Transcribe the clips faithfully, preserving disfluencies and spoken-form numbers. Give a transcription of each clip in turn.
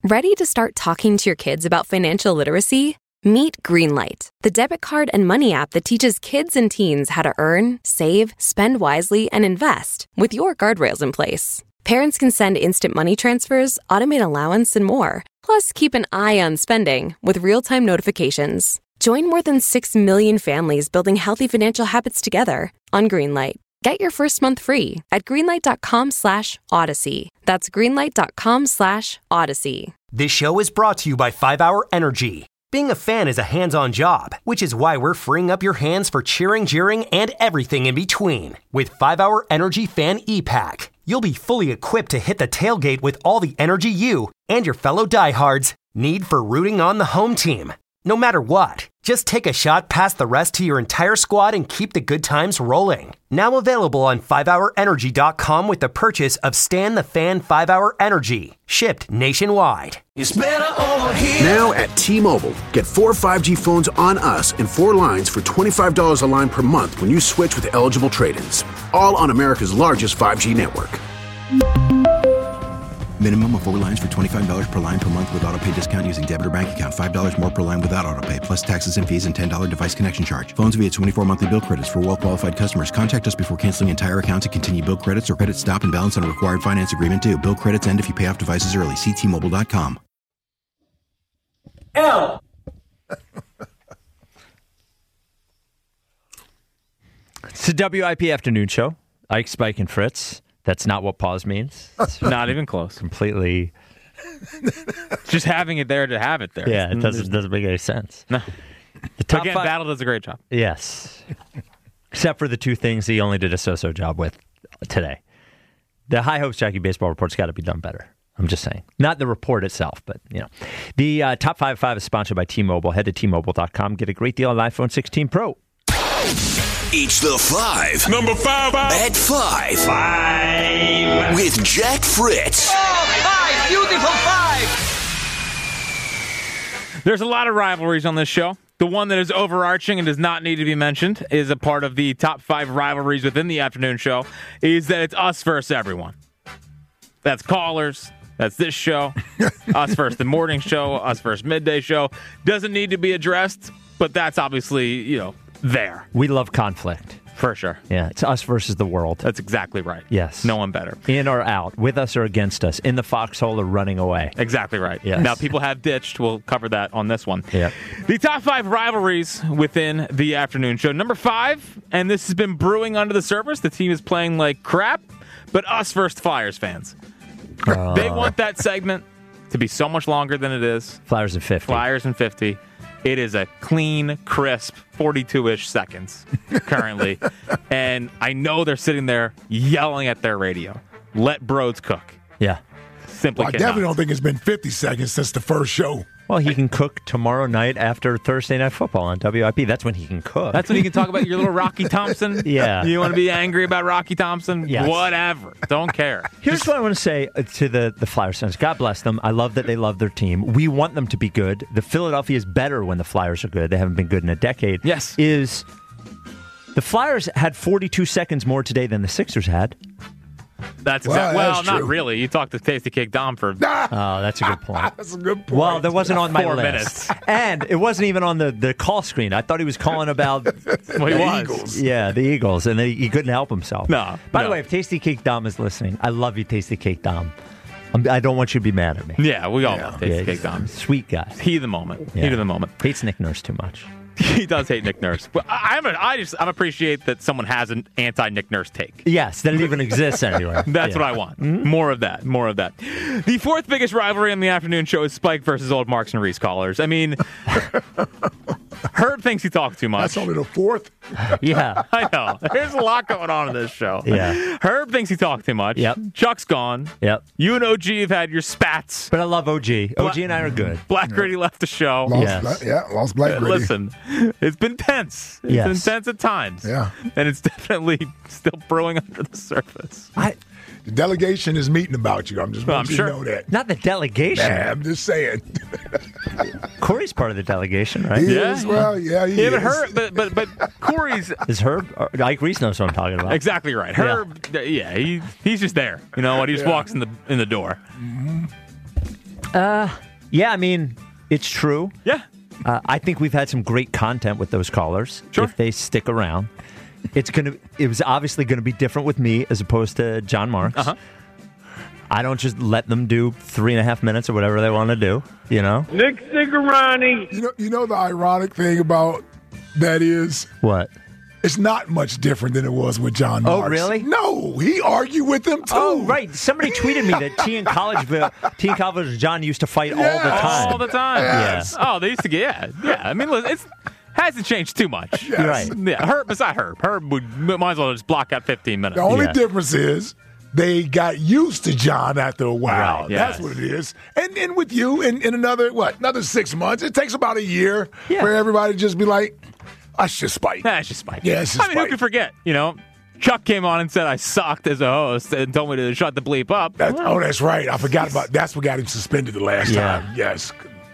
Ready to start talking to your kids about financial literacy? Meet Greenlight, the debit card and money app that teaches kids and teens how to earn, save, spend wisely, and invest with your guardrails in place. Parents can send instant money transfers, automate allowance, and more. Plus, keep an eye on spending with real-time notifications. Join more than six million families building healthy financial habits together on Greenlight. Get your first month free at greenlight.com slash odyssey. That's greenlight.com slash odyssey. This show is brought to you by five hour Energy. Being a fan is a hands-on job, which is why we're freeing up your hands for cheering, jeering, and everything in between. With five hour Energy Fan E-Pack, you'll be fully equipped to hit the tailgate with all the energy you and your fellow diehards need for rooting on the home team. No matter what, just take a shot past the rest to your entire squad and keep the good times rolling. Now available on five hour energy dot com with the purchase of Stan the Fan five hour Energy. Shipped nationwide. It's better over here. Now at T-Mobile, get four five G phones on us and four lines for twenty-five dollars a line per month when you switch with eligible trade-ins. All on America's largest five G network. Minimum of four lines for twenty-five dollars per line per month with autopay discount using debit or bank account. five dollars more per line without autopay, plus taxes and fees and ten dollars device connection charge. Phones via twenty-four monthly bill credits for well-qualified customers. Contact us before canceling entire account to continue bill credits or credit stop and balance on a required finance agreement due. Bill credits end if you pay off devices early. See T Mobile dot com. L. It's the W I P afternoon show. Ike, Spike, and Fritz. That's not what pause means. It's not even close. Completely. Just having it there to have it there. Yeah, it doesn't doesn't make any sense. No. The top Again, five, Battle does a great job. Yes. Except for the two things he only did a so-so job with today. The High Hopes Jackie Baseball Report's got to be done better. I'm just saying. Not the report itself, but, you know. The uh, Top five five is sponsored by T-Mobile. Head to T Mobile dot com. Get a great deal on iPhone sixteen Pro. It's the five. Number five. At five. Five. With Jack Fritz. Oh, five. Beautiful five. There's a lot of rivalries on this show. The one that is overarching and does not need to be mentioned is a part of the top five rivalries within the afternoon show is that it's us versus everyone. That's callers. That's this show. Us versus the morning show. Us versus midday show. Doesn't need to be addressed, but that's obviously, you know, there. We love conflict. For sure. Yeah, it's us versus the world. That's exactly right. Yes. No one better. In or out, with us or against us, in the foxhole or running away. Exactly right. Yes. Now, people have ditched. We'll cover that on this one. Yeah. The top five rivalries within the afternoon show. Number five, and this has been brewing under the surface. The team is playing like crap, but us versus Flyers fans. Uh, they want that segment to be so much longer than it is. Flyers and fifty. Flyers and fifty. It is a clean, crisp forty-two-ish seconds currently. And I know they're sitting there yelling at their radio. Let Broads cook. Yeah. Simply well, I cannot. definitely don't think it's been fifty seconds since the first show. Well, he can cook tomorrow night after Thursday Night Football on W I P. That's when he can cook. That's when you can talk about your little Rocky Thompson. Yeah. You want to be angry about Rocky Thompson? Yes. Whatever. Don't care. Here's what I want to say to the, the Flyers fans. God bless them. I love that they love their team. We want them to be good. The Philadelphia is better when the Flyers are good. They haven't been good in a decade. Yes. Is the Flyers had forty-two seconds more today than the Sixers had. That's well, exactly. Well, that's not true. really. You talked to Tasty Cake Dom for. Oh, that's a good point. That's a good point. Well, that wasn't on my Four list. minutes. And it wasn't even on the, the call screen. I thought he was calling about Well, he the was. Eagles. yeah, the Eagles, and they, he couldn't help himself. No. By no. the way, if Tasty Cake Dom is listening, I love you, Tasty Cake Dom. I'm, I don't want you to be mad at me. Yeah, we all Yeah. love Tasty Yeah, Cake Dom. Sweet guy. Heat of the moment. Yeah. Heat of the moment. Hates Nick Nurse too much. He does hate Nick Nurse. But I, I'm a, I just I appreciate that someone has an anti-Nick Nurse take. Yes, that it even exists anywhere. That's Yeah. what I want. More of that. More of that. The fourth biggest rivalry in the afternoon show is Spike versus Old Marks and Reese callers. I mean, Herb thinks he talks too much. That's only the fourth. Yeah. I know. There's a lot going on in this show. Yeah. Herb thinks he talked too much. Yep. Chuck's gone. Yep. You and O G have had your spats. But I love O G. O G and I are good. Black Gritty left the show. Lost, Yes. Bla- yeah, lost Black Gritty. Listen, it's been tense. It's Yes. been tense at times. Yeah. And it's definitely still brewing under the surface. I, The delegation is meeting about you. I'm just Well, want I'm you sure. to know that. not the delegation. Nah, I'm just saying. Corey's part of the delegation, right? He Yeah. is, well, yeah, he Yeah, but is. Herb, but but but Corey's Is Herb? or- Ike Reese knows what I'm talking about. exactly right. Herb, yeah, he he's just there. You know what? He just Yeah. walks in the in the door. Uh, yeah, I mean, it's true. Yeah. Uh, I think we've had some great content with those callers. Sure. If they stick around. It's gonna. It was obviously going to be different with me as opposed to John Marks. Uh-huh. I don't just let them do three and a half minutes or whatever they want to do, you know? Nick Cigarani. You know, you know the ironic thing about that is What? it's not much different than it was with John Oh, Marks. really? No, he argued with them too. Oh, right. Somebody tweeted me that T in Collegeville, T in Collegeville, John used to fight all the Yes. time. All the time. Yes. Oh, they used to get, yeah. Yeah. I mean, listen, it's hasn't changed too much. Yes. Right. Yeah. Herb, beside Herb. Herb would, might as well just block out fifteen minutes. The only Yeah. difference is they got used to John after a while. Right, That's yes. what it is. And and with you, in, in another, what, another six months, it takes about a year Yeah. for everybody to just be like, I should spite. Nah, it's just Spike. Yeah, it's just I mean, who Spike. could forget? You know, Chuck came on and said I sucked as a host and told me to shut the bleep up. That, oh, that's right. I forgot about that's what got him suspended the last Yeah. time. Yes.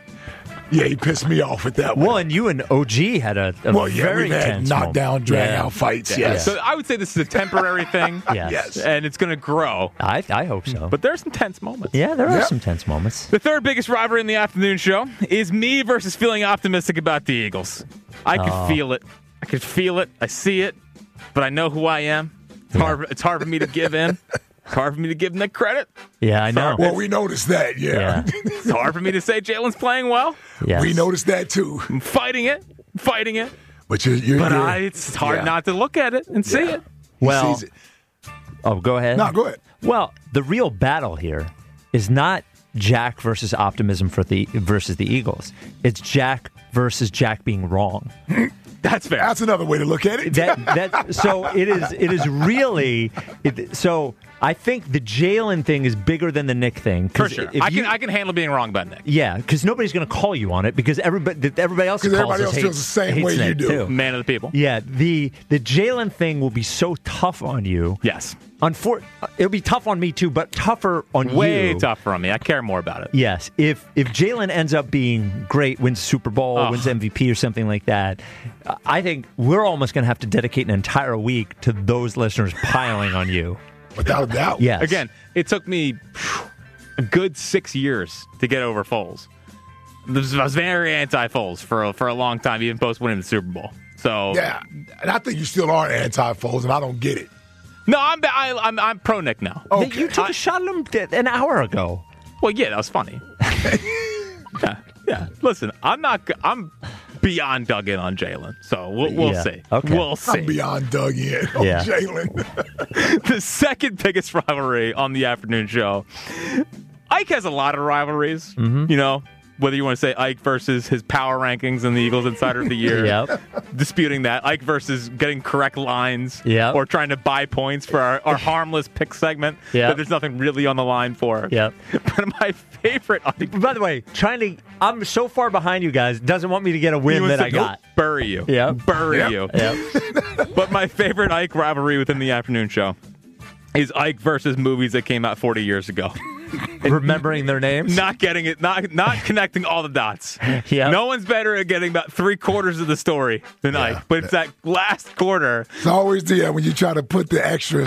Yeah, he pissed me off with that one. Well, and you and O G had a, a Well, yeah, very we've had tense knockdown, moment. drag Yeah. out fights. Yeah. Yes. So I would say this is a temporary thing. Yes. Yes. And it's going to grow. I, I hope so. But there's some tense moments. yeah, there are Yep. some tense moments. The third biggest rivalry in the afternoon show is me versus feeling optimistic about the Eagles. I can Oh. feel it. I can feel it. I see it. But I know who I am. It's hard. It's hard for me to give in. It's hard for me to give Nick credit. Yeah, I know. Well, we noticed that, yeah. Yeah. It's hard for me to say Jalen's playing well. Yes. We noticed that too. I'm fighting it. Fighting it. But you're, you're, But you're- I, it's hard yeah. not to look at it and see Yeah. it. He Well- sees it. Oh, go ahead. No, go ahead. Well, the real battle here is not Jack versus optimism for the versus the Eagles. It's Jack versus Jack being wrong. That's fair. That's another way to look at it. That that so it is it is really it, so I think the Jalen thing is bigger than the Nick thing. 'cause For sure. if I you- can I can handle being wrong about Nick. Yeah, because nobody's going to call you on it because everybody everybody else 'Cause calls everybody us else hate- feels the same hates way you Nick, do. too. Man of the people. Yeah, the the Jalen thing will be so tough on you. Yes. Unfor- it'll be tough on me too, but tougher on you. Way tougher on me. I care more about it. Yes, if if Jalen ends up being great, wins Super Bowl, Ugh. wins M V P or something like that, I think we're almost going to have to dedicate an entire week to those listeners piling on you. Without a doubt. Yes. Again, it took me phew, a good six years to get over Foles. I was, I was very anti-Foles for a, for a long time, even post winning the Super Bowl. So Yeah. And I think you still are anti-Foles, and I don't get it. no, I'm I, I'm I'm pro Nick now. Okay. You took a shot at him th- an hour ago. Well, yeah, that was funny. yeah, yeah. Listen, I'm not. g- I'm beyond dug in on Jalen, so we'll, we'll Yeah. see. Okay. We'll see. I'm beyond dug in on Yeah. Jalen. The second biggest rivalry on the afternoon show. Ike has a lot of rivalries. Mm-hmm. You know, whether you want to say Ike versus his power rankings in the Eagles Insider of the Year, Yep. disputing that. Ike versus getting correct lines, Yep. or trying to buy points for our, our harmless pick segment Yep. that there's nothing really on the line for. Yep. But my favorite Ike By the way, trying to I'm so far behind you guys. Doesn't want me to get a he win wants that to I got. bury you. Yep. Bury Yep. you. Yep. But my favorite Ike rivalry within the afternoon show is Ike versus movies that came out forty years ago. Remembering their names. Not getting it, not not connecting all the dots. Yep. No one's better at getting about three quarters of the story than Ike, but it's that last quarter. It's always the when you try to put the extras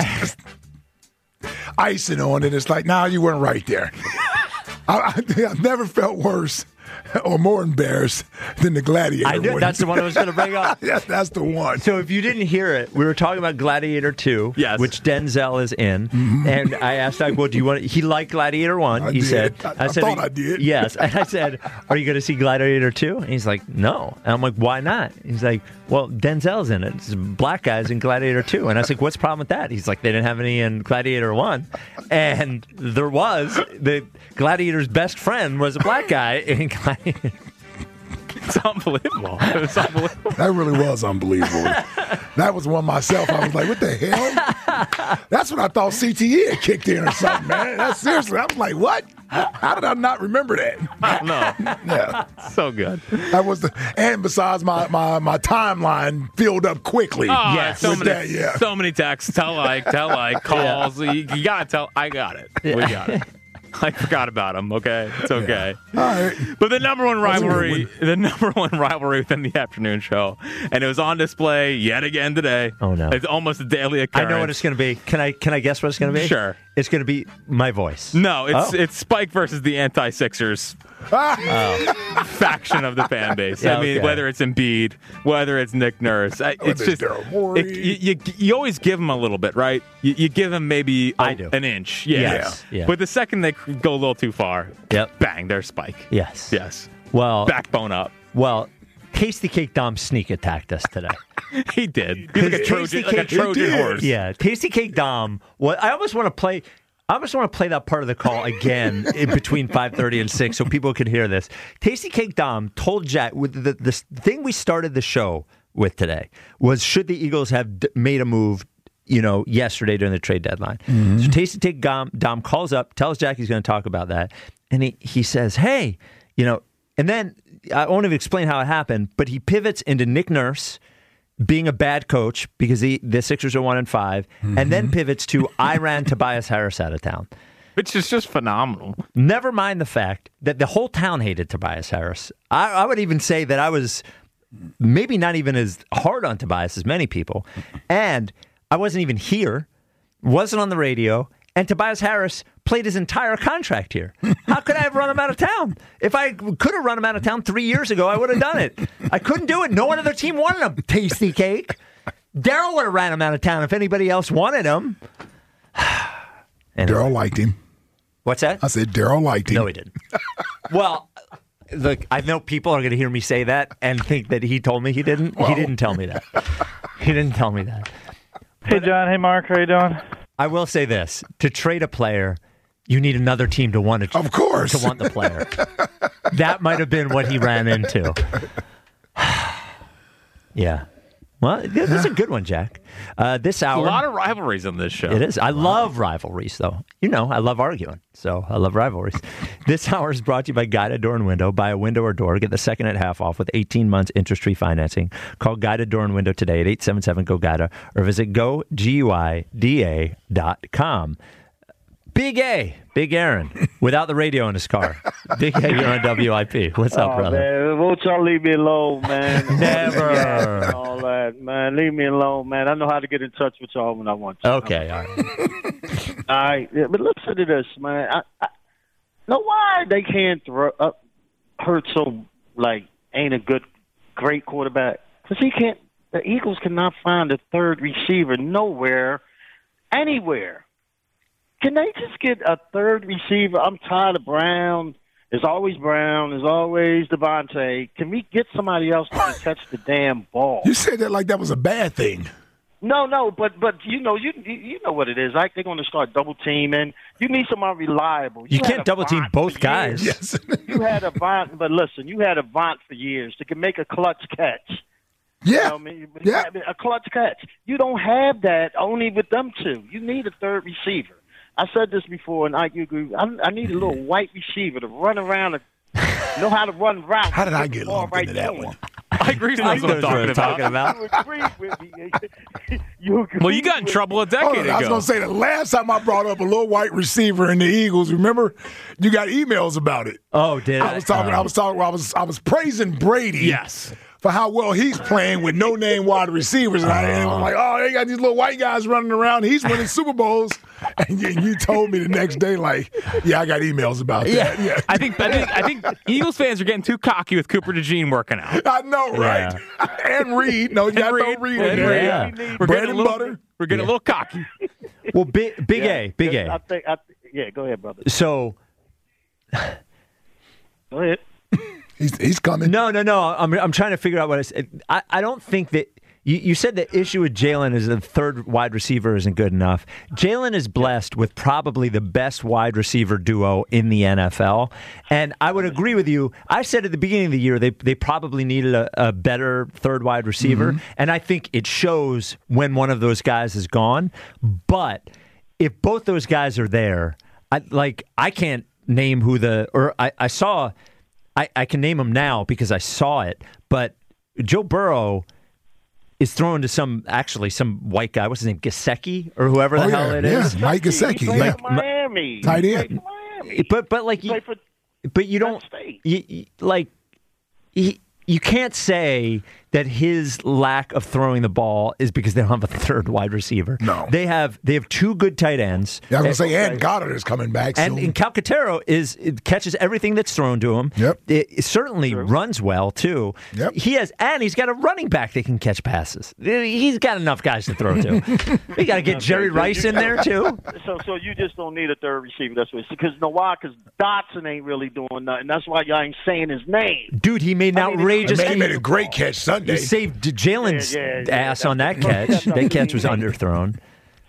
icing on it. It's like, nah, you weren't right there. I, I think I've never felt worse or more embarrassed than the Gladiator. I knew one. that's the one I was going to bring up. Yes, that's the one. So if you didn't hear it, we were talking about Gladiator two, Yes. which Denzel is in. And I asked Ike, well, do you want to, he liked Gladiator one. I he did. said, I- I said, thought I did. Yes. And I said, are you going to see Gladiator two? And he's like, no. And I'm like, why not? He's like, well, Denzel's in it. It's black guys in Gladiator two. And I was like, what's the problem with that? He's like, they didn't have any in Gladiator one. And there was. The Gladiator's best friend was a black guy in Gladiator. It's unbelievable. It's unbelievable. That really was unbelievable. That was one myself. I was like, what the hell? That's when I thought C T E had kicked in or something, man. That's seriously. I was like, what? How did I not remember that? I don't know. Yeah. So good. That was the, and besides, my, my, my timeline filled up quickly. Oh, Yes. so with many, that, yeah. so many texts. Tell like, tell like, calls. You, you gotta tell. I got it. We got it. I forgot about him. Okay, it's okay. All right. But the number one That's a good rivalry, one. the number one rivalry within the afternoon show, and it was on display yet again today. Oh, no. It's almost a daily I occurrence. know what it's going to be. Can I can I guess what it's going to be? Sure. It's going to be my voice. No, it's Oh. it's Spike versus the anti-Sixers faction of the fan base. Yeah, I mean, okay. whether it's Embiid, whether it's Nick Nurse, I, it's it's just Daryl Morey. it- you, you you always give them a little bit, right? You, you give them maybe a- I do. an inch, yeah. Yes, yeah. But the second they go a little too far, Yep. bang, there's Spike. Yes. Yes, Well, backbone up. well, Tasty Cake Dom sneak attacked us today. He did. He's like a Tasty Trojan, like a Cake- Trojan He did. horse. Yeah, Tasty Cake Dom. What I almost want to play. I almost want to play that part of the call again in between five thirty and six so people could hear this. Tasty Cake Dom told Jack with the, the thing we started the show with today was should the Eagles have d- made a move, you know, yesterday during the trade deadline. Mm-hmm. So Tasty Cake Dom, Dom calls up, tells Jack he's going to talk about that, and he, he says, hey, you know, and then I won't even explain how it happened, but he pivots into Nick Nurse being a bad coach because he, the Sixers are one and five, Mm-hmm. and then pivots to I ran Tobias Harris out of town. Which is just phenomenal. Never mind the fact that the whole town hated Tobias Harris. I, I would even say that I was maybe not even as hard on Tobias as many people, and I wasn't even here, wasn't on the radio, and Tobias Harris played his entire contract here. How could I have run him out of town? If I could have run him out of town three years ago, I would have done it. I couldn't do it. No one other team wanted him. Tasty Cake. Daryl would have ran him out of town if anybody else wanted him. Anyway. Daryl liked him. What's that? I said Daryl liked him. No, he didn't. Well, look, I know people are going to hear me say that and think that he told me he didn't. He didn't tell me that. He didn't tell me that. Hey, John. Hey, Mark. How you doing? I will say this: to trade a player, you need another team to want to. Of course. to want the player. That might have been what he ran into. Yeah. Well, this is a good one, Jack. Uh, this A hour, lot of rivalries on this show. it is. I love rivalries, though. You know, I love arguing, so I love rivalries. This hour is brought to you by Guided Door and Window. Buy a window or door, get the second at half off with eighteen months interest-free financing. Call Guided Door and Window today at eight seven seven, G O, G U I D A or visit go g u i d a dot com. Big A, Big Aaron, without the radio in his car. Big A, you're on W I P. What's up, Oh, brother? man, won't y'all leave me alone, man? Never. And all that, man. Leave me alone, man. I know how to get in touch with y'all when I want to. Okay, all right. All right, yeah, but listen to this, man. I, I know why they can't throw up. Hurt so like ain't a good, great quarterback because he can't. The Eagles cannot find a third receiver nowhere, anywhere. Can they just get a third receiver? I'm tired of Brown. There's always Brown. There's always Devontae. Can we get somebody else to catch the damn ball? You said that like that was a bad thing. No, no, but but you know you you know what it is. Like they're going to start double teaming. You need somebody reliable. You had can't a double team Vaughn both for guys. years. You had a Vaughn, but listen, you had a Vaughn for years that can make a clutch catch. Yeah. You know what I mean? Yeah. A clutch catch. You don't have that only with them two. You need a third receiver. I said this before, and I agree. I, I need a little white receiver to run around and know how to run routes. How did I get Ball lumped right into that to him. one? I agree with what I'm talking about. about. You agree with me. You agree Well, you got in with trouble a Hold decade on, I was ago. going to say the last time I brought up a little white receiver in the Eagles, remember, you got emails about it. Oh, did I was talking. I was talking. I was. I was praising Brady. Yes. For how well he's playing with no name wide receivers, and I and I'm like, oh, they got these little white guys running around. He's winning Super Bowls, and you, you told me the next day, like, yeah, I got emails about that. Yeah. Yeah, I think I think I think Eagles fans are getting too cocky with Cooper DeJean working out. I know, right? and Reed, no, you got no Reed in and there. Reed. Yeah. We're Bread getting a and little, butter. We're getting a little cocky. Well, big, big Yeah, A, Big I A. think. I, yeah, go ahead, brother. So, Go ahead. He's he's coming. no, no, no. I'm I'm trying to figure out what I said. I, I don't think that you, you said the issue with Jalen is the third wide receiver isn't good enough. Jalen is blessed with probably the best wide receiver duo in the N F L, and I would agree with you. I said at the beginning of the year they they probably needed a, a better third wide receiver, Mm-hmm. and I think it shows when one of those guys is gone. But if both those guys are there, I like I can't name who the or I, I saw. I, I can name him now because I saw it, but Joe Burrow is thrown to some, actually, some white guy. What's his name? Gesicki or whoever the Oh, hell yeah, it yeah. is. Mike He Gesicki, played yeah. for Miami. Tight He end. played for Miami. But but like He you, played for but you don't State. you, you, like he, you can't say that his lack of throwing the ball is because they don't have a third wide receiver. No. They have they have two good tight ends. Yeah, I was and, going to say, and Goddard is coming back and, soon. and Calcaterra is it catches everything that's thrown to him. Yep. It, it certainly runs well too. Yep. He has and he's got a running back that can catch passes. He's got enough guys to throw to. We got to get Jerry Rice in there too. So, so you just don't need a third receiver. That's what it's because no why? Because Dotson ain't really doing nothing. That's why y'all ain't saying his name. Dude, he made an I mean, outrageous. Man, he made a great catch Sunday. He saved Jalen's Yeah, yeah, yeah. ass on that That's- catch. that's That catch what was he made. underthrown.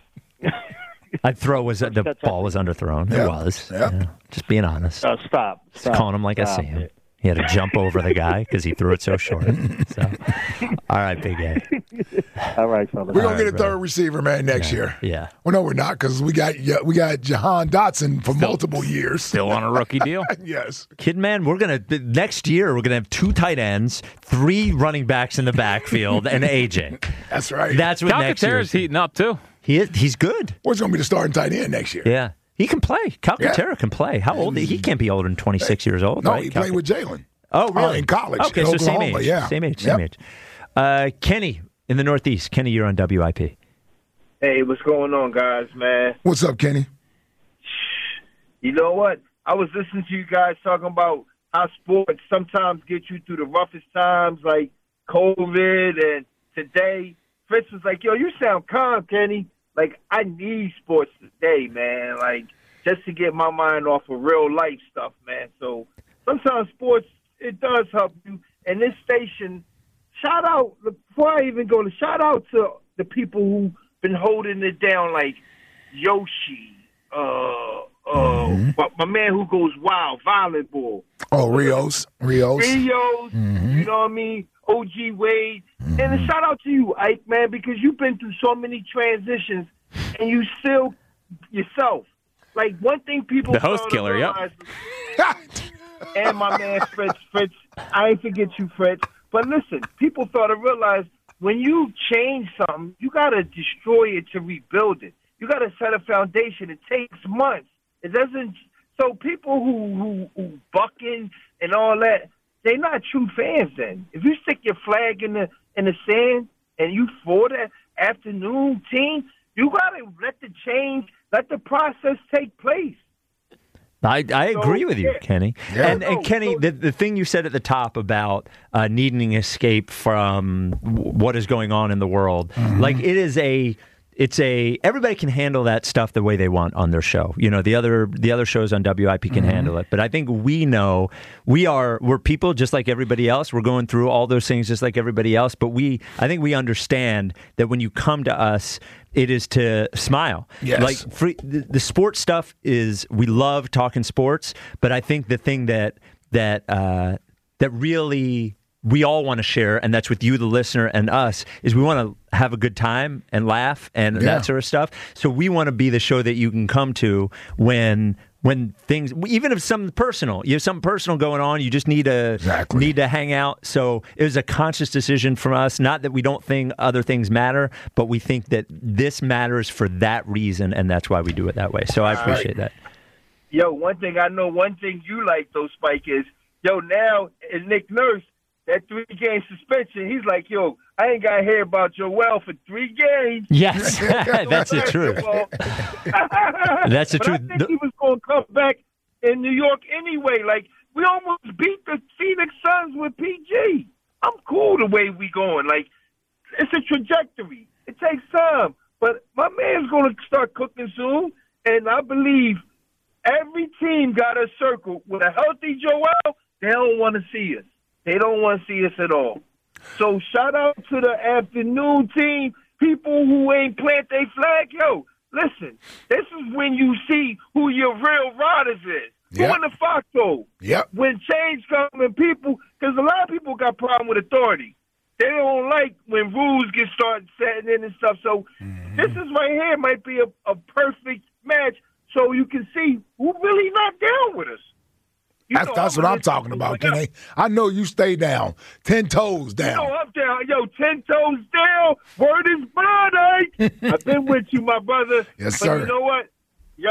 I'd throw was the That's- ball was underthrown. Yeah. It was. Yeah. Yeah. Just being honest. Uh, stop. Just stop. calling him like I Stop see him. it. He had to jump over the guy because he threw it so short. So, all right, Big A. All right, fellas. We're All gonna right, get a brother. third receiver, man, next Yeah. year. Yeah. Well, no, we're not because we got yeah, we got Jahan Dotson for multiple years. Still on a rookie deal. Yes. Kid man, we're gonna next year we're gonna have two tight ends, three running backs in the backfield, and A J. That's right. That's what next year. Calcaterra's heating up too. He is. He's good. What's going to be the starting tight end next year? Yeah. He can play. Calcaterra Yeah. can play. How old? He can't be older than twenty-six years old. No, right? he played Calca- with Jalen. Oh, really? Uh, in college, Okay, in so same Oklahoma, age. yeah. Same age. Yep. Same age. Uh, Kenny in the Northeast. Kenny, you're on W I P. Hey, what's going on, guys, man? What's up, Kenny? You know what? I was listening to you guys talking about how sports sometimes get you through the roughest times, like COVID, and today, Fritz was like, yo, you sound calm, Kenny. Like, I need sports today, man, like, just to get my mind off of real life stuff, man. So sometimes sports, it does help you. And this station, shout out, before I even go, to shout out to the people who've been holding it down, like Yoshi, uh, uh, Mm-hmm. my, my man who goes wild, Violent Ball. Oh, Rios. Rios. Rios, Mm-hmm. you know what I mean? O G Wade. And a shout out to you, Ike, man, because you've been through so many transitions and you still yourself. Like, one thing people The host fail to killer, yep. realize- and my man Fritz, Fritz, I ain't forget you, Fritz. But listen, people fail to realize when you change something, you got to destroy it to rebuild it. You got to set a foundation. It takes months. It doesn't. So people who who, who bucking and all that, they're not true fans. Then, if you stick your flag in the in the sand and you for the afternoon team, you got to let the change, let the process take place. I, I So, agree with you, yeah. Kenny. Yeah. And, and No, Kenny, so- the, the thing you said at the top about uh, needing escape from w- what is going on in the world, like it is a, it's a everybody can handle that stuff the way they want on their show. You know, the other the other shows on W I P can handle it, but I think we know we are we're people just like everybody else. We're going through all those things just like everybody else, but we I think we understand that when you come to us, it is to smile. Yes. Like free, the, the sports stuff is we love talking sports, but I think the thing that that uh, that really we all want to share, and that's with you, the listener, and us, is we want to have a good time and laugh and Yeah. that sort of stuff. So we want to be the show that you can come to when when things, even if something personal, you have something personal going on, you just need to Exactly. need to hang out. So it was a conscious decision from us. Not that we don't think other things matter, but we think that this matters for that reason, and that's why we do it that way. So I appreciate that. Yo, one thing I know, one thing you like, though, Spike, is, yo, now, as Nick Nurse, that three-game suspension, he's like, yo, I ain't got to hear about Joel for three games. Yes, that's the truth. That's the but truth. I think he was going to come back in New York anyway. Like, we almost beat the Phoenix Suns with P G. I'm cool the way we going. Like, it's a trajectory. It takes time. But my man's going to start cooking soon, and I believe every team got a circle. With a healthy Joel, they don't want to see us. They don't want to see us at all. So shout out to the afternoon team, people who ain't plant their flag. Yo, listen, this is when you see who your real riders is. Yep. Who in the foxhole? Yep. When change comes and people, because a lot of people got problem with authority. They don't like when rules get started setting in and stuff. So this is right here might be a, a perfect match so you can see who really not down with us. You That's, know, that's I'm what I'm listening talking to about, it. Kenny. I know you stay down. Ten toes You down. know I'm down. Yo, ten toes down. Word is bond, Ike. I've been with you, my brother. Yes, but sir. you know what? Yo,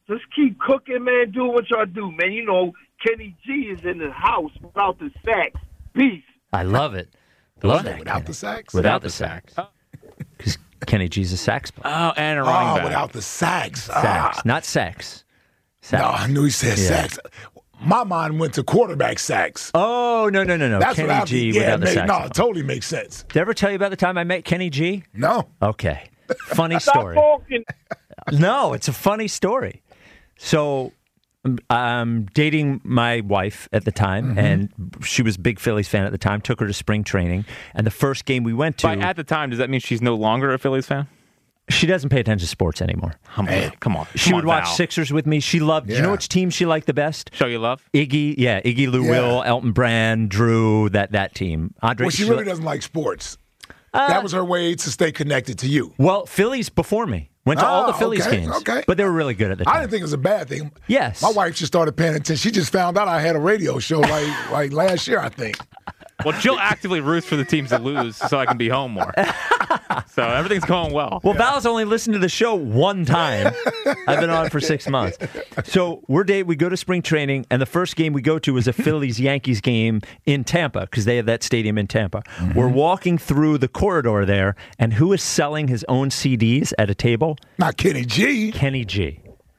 Just keep cooking, man. Do what y'all do, man. You know, Kenny G is in the house without the sax. Peace. I love it. Love that. Without the sax? Without the sax. Because Kenny G's a sax player. Oh, and a running Oh, back. without the sax. Sax, Ah. not sex. Sax. No, I knew he said Yeah. sax. My mind went to quarterback sax. Oh, no, no, no, no. That's Kenny what I G yeah, without it the made- sax. No, it totally makes sense. Did I ever tell you about the time I met Kenny G? No. Okay. Funny Stop story. talking. No, it's a funny story. So um, I'm dating my wife at the time, Mm-hmm. and she was a big Phillies fan at the time, took her to spring training. And the first game we went to, By at the time, does that mean she's no longer a Phillies fan? she doesn't pay attention to sports anymore. Come on, come on. She Come would on, watch Val. Sixers with me. She loved, you know Yeah. which team she liked the best? Show you love. Iggy, yeah, Iggy Lou Yeah. Will, Elton Brand, Drew, that that team. Andre, Well, she she really li- doesn't like sports. Uh, that was her way to stay connected to you. Well, Phillies before me. Went to all the Ah, Phillies okay, games. okay. But they were really good at the time. I didn't think it was a bad thing. Yes. My wife just started paying attention. She just found out I had a radio show like like last year, I think. Well, Jill actively roots for the teams that lose so I can be home more. So everything's going well. Well, Val's only listened to the show one time. I've been on for six months. So we're date. We go to spring training, and the first game we go to is a Phillies Yankees game in Tampa because they have that stadium in Tampa. Mm-hmm. We're walking through the corridor there, and who is selling his own C Ds at a table? Not Kenny G. Kenny G.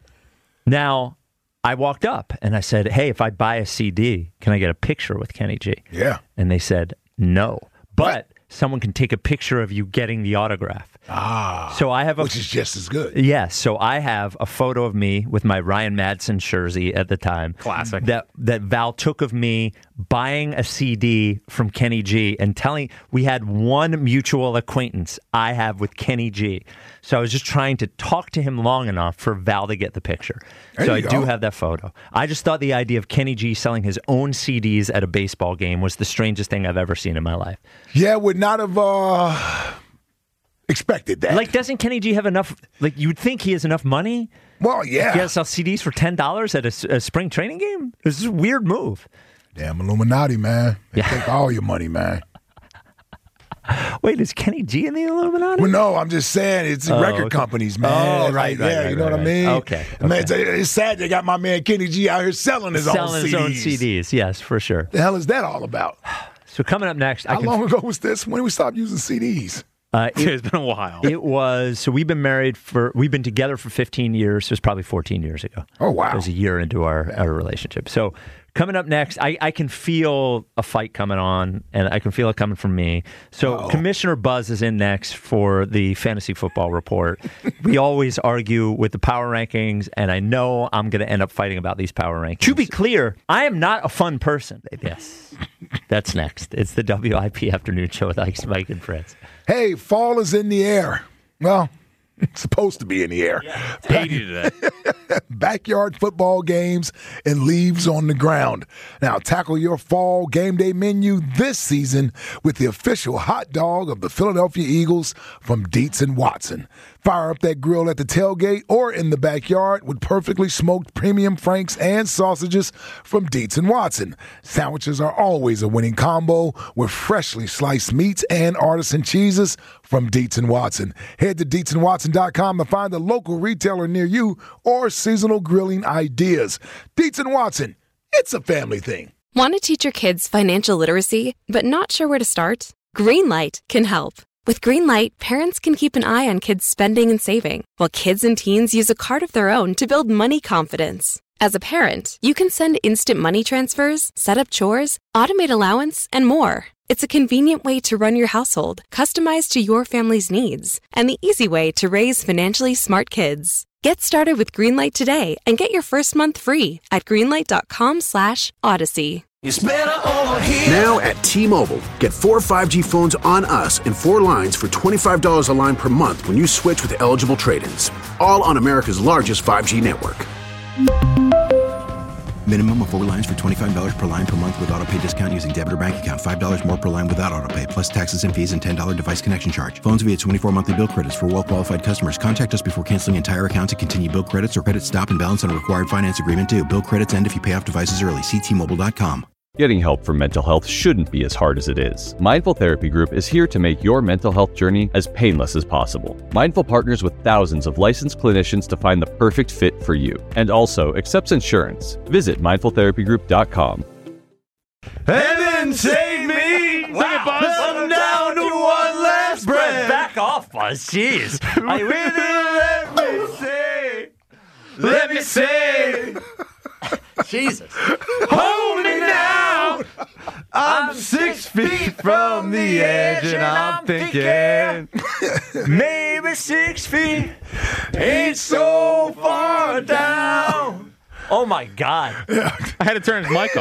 Now, I walked up and I said, "Hey, if I buy a C D, can I get a picture with Kenny G?" Yeah. And they said, "No, but someone can take a picture of you getting the autograph." Ah. So I have a Which is just as good. Yes, so I have a photo of me with my Ryan Madsen jersey at the time. Classic. That that Val took of me buying a C D from Kenny G and telling we had one mutual acquaintance I have with Kenny G. So I was just trying to talk to him long enough for Val to get the picture. There so I you do go. have that photo. I just thought the idea of Kenny G selling his own C Ds at a baseball game was the strangest thing I've ever seen in my life. Yeah, would not have uh, expected that. Like, doesn't Kenny G have enough? Like, you would think he has enough money. well, You yeah. gotta sell C Ds for ten dollars at a, s- a spring training game? This is a weird move. Damn Illuminati, man. They Yeah. take all your money, man. Wait, is Kenny G in the Illuminati? Well, no, I'm just saying it's Oh, record okay. companies, man. Oh, right, Like, right, yeah, right, you know right, what I right. mean? Okay, Man, okay. it's, it's sad they got my man Kenny G out here selling his Selling own his C Ds. own C Ds, yes, for sure. The hell is that all about? So coming up next, I How can, long ago was this? When did we stop using C Ds? uh, it, It's been a while. it was, so we've been married for, we've been together for fifteen years. So it was probably fourteen years ago. Oh, wow. It was a year into our, our relationship. So coming up next, I, I can feel a fight coming on, and I can feel it coming from me. So Uh-oh. Commissioner Buzz is in next for the Fantasy Football Report. We always argue with the power rankings, and I know I'm going to end up fighting about these power rankings. To be clear, I am not a fun person. Yes, that's next. It's the W I P Afternoon Show with Ike, Mike, and Fritz. Hey, fall is in the air. Well, it's supposed to be in the air. Hated it. Backyard football games and leaves on the ground. Now, tackle your fall game day menu this season with the official hot dog of the Philadelphia Eagles from Dietz and Watson. Fire up that grill at the tailgate or in the backyard with perfectly smoked premium franks and sausages from Dietz and Watson. Sandwiches are always a winning combo with freshly sliced meats and artisan cheeses from Dietz and Watson. Head to Dietz and Watson dot com to find a local retailer near you or seasonal grilling ideas. Dietz and Watson, it's a family thing. Want to teach your kids financial literacy, but not sure where to start? Greenlight can help. With Greenlight, parents can keep an eye on kids' spending and saving, while kids and teens use a card of their own to build money confidence. As a parent, you can send instant money transfers, set up chores, automate allowance, and more. It's a convenient way to run your household, customized to your family's needs, and the easy way to raise financially smart kids. Get started with Greenlight today and get your first month free at greenlight.com slash odyssey. It's better over here. Now at T-Mobile, get four five G phones on us and four lines for twenty-five dollars a line per month when you switch with eligible trade-ins. All on America's largest five G network. Minimum of four lines for twenty-five dollars per line per month with auto pay discount using debit or bank account. five dollars more per line without auto pay, plus taxes and fees and ten dollars device connection charge. Phones via twenty-four monthly bill credits for well-qualified customers. Contact us before canceling entire account to continue bill credits or credit stop and balance on a required finance agreement due. Bill credits end if you pay off devices early. See T Mobile dot com. Getting help for mental health shouldn't be as hard as it is. Mindful Therapy Group is here to make your mental health journey as painless as possible. Mindful partners with thousands of licensed clinicians to find the perfect fit for you, and also accepts insurance. Visit mindful therapy group dot com. Heaven save me! Wow. Buzz. I'm down to one last breath. Back off, Buzz. Jeez. I Let me say, let me say, Jesus. hold me now. I'm six feet from the edge, and I'm thinking maybe six feet ain't so far down. Oh my God! I had to turn his mic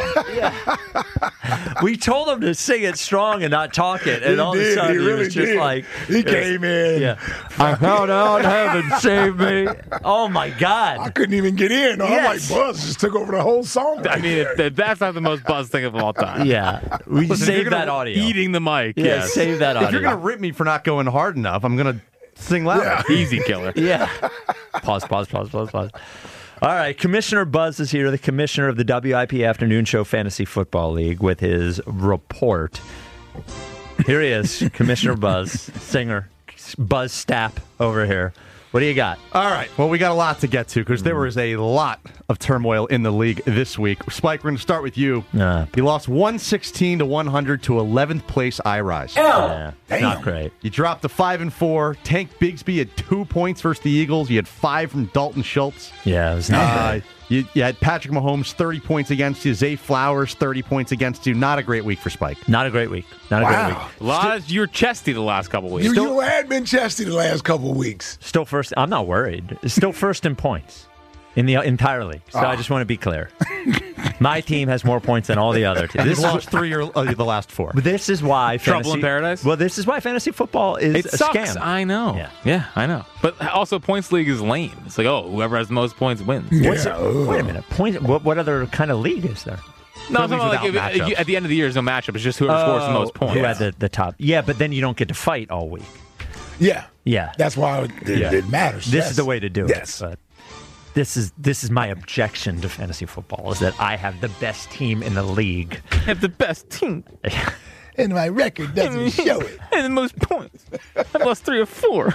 off. We told him to sing it strong and not talk it, and He all of a did. sudden He he, really was just did. like He came in. Yeah, I found out heaven saved me. Oh my I God! couldn't even get in. I'm Yes. like, Buzz just took over the whole song. I mean, it, that- that's not the most Buzz thing of all time. Yeah, we Listen, if you're saved gonna that audio. Eating the mic. yeah, yes. save that If you're audio. gonna rip me for not going hard enough, I'm gonna sing louder. Easy killer. Yeah. Pause, pause, pause, pause, pause. All right. Commissioner Buzz is here, the commissioner of the W I P Afternoon Show Fantasy Football League, with his report. Here he is, Commissioner Buzz, singer, Buzz Stapp over here. What do you got? All right. Well, we got a lot to get to because there was a lot of turmoil in the league this week. Spike, we're going to start with you. Uh, You lost one sixteen to one hundred to eleventh place iRise. yeah, Damn. not great. You dropped to five and four. Tank Bigsby had two points versus the Eagles. You had five from Dalton Schultz. Yeah, it was not Uh, great. you, you had Patrick Mahomes thirty points against you. Zay Flowers thirty points against you. Not a great week for Spike. Not a great week. Not a Wow. great week. A lot of, you were chesty the last couple weeks. You, Still- you had been chesty the last couple of weeks. Still first. I'm not worried. Still first in points in the entire league. So Ah. I just want to be clear. My team has more points than all the other teams. You've This is, lost three or uh, the last four. but this is why Trouble fantasy, in paradise? Well, this is why fantasy football is It a sucks. scam. I know. Yeah. Yeah. I know. But also, points league is lame. It's like, oh, whoever has the most points wins. What's Yeah, it- ugh. wait a minute. Point. What, what other kind of league is there? No, I'm leagues talking about like without if, if you, matchups. at the end of the year, there's no matchup. It's just whoever scores the most points. Oh, Who had the, the top? Yeah, but then you don't get to fight all week. Yeah. Yeah. That's why it, it, Yeah. it matters. This Yes. is the way to do yes. it. But this is this is my objection to fantasy football is that I have the best team in the league. I have the best team And my record doesn't show it. and the most points. I've lost three or four.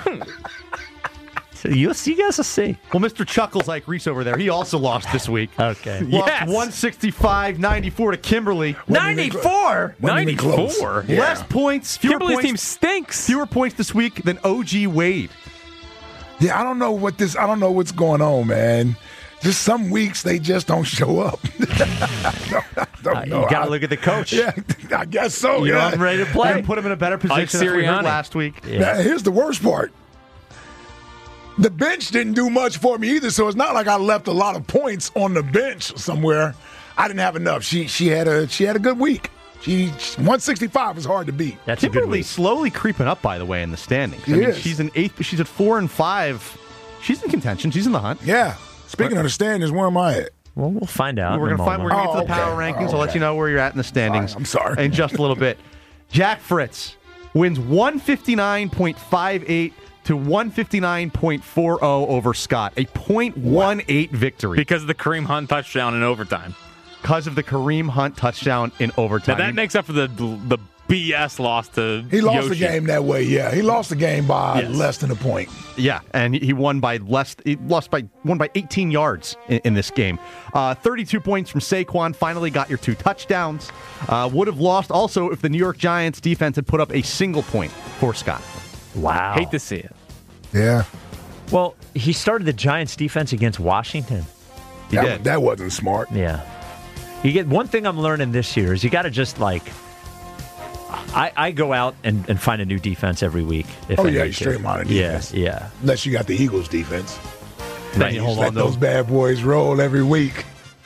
So you'll see, you guys will see. Well, Mister Chuckles like Reese over there, he also lost this week. Okay. Lost Yes. one sixty-five ninety-four to Kimberly. ninety-four. Wasn't even close. ninety-four. Yeah. Less points, fewer Kimberly's points, team stinks. fewer points this week than O G Wade. Yeah, I don't know what this. I don't know what's going on, man. Just some weeks they just don't show up. I don't Uh, know. you got I- to look at the coach. Yeah, I guess so. You know, yeah. I'm ready to play. And put him in a better position. Ike That's what we heard Sirianni. last week. Now, here's the worst part. The bench didn't do much for me either, so it's not like I left a lot of points on the bench somewhere. I didn't have enough. She she had a she had a good week. She one sixty-five is hard to beat. That's a good Kimberly week. slowly creeping up, by the way, in the standings. She I mean, is. she's in eighth. She's at four and five. She's in contention. She's in the hunt. Yeah. Speaking of the standings, where am I at? Well, we'll find out. We're in a gonna find. We're moment. gonna get to the Oh, power okay. rankings. Oh, I'll let okay. you know where you're at in the standings. All right, I'm sorry. In just a little bit. Jack Fritz wins one fifty-nine point five eight to one fifty-nine point four zero over Scott. A point one eight victory because of the Kareem Hunt touchdown in overtime. because of the Kareem Hunt touchdown in Now overtime. that makes up for the the B S loss to He lost Yoshi. the game that way, yeah. He lost the game by Yes. less than a point. Yeah, and he won by less. He lost by won by eighteen yards in, in this game. Uh, Thirty-two points from Saquon. Finally got your two touchdowns. Uh, would have lost also if the New York Giants defense had put up a single point for Scott. Wow. Hate to see it. Yeah. Well, he started the Giants defense against Washington. He that, did. that wasn't smart. Yeah. You get one thing I'm learning this year is you got to just like. I, I go out and, and find a new defense every week. If Oh, I yeah, need you to. stream on a defense. Yeah, yeah. Unless you got the Eagles defense. Then You you hold let on to those bad boys roll every week.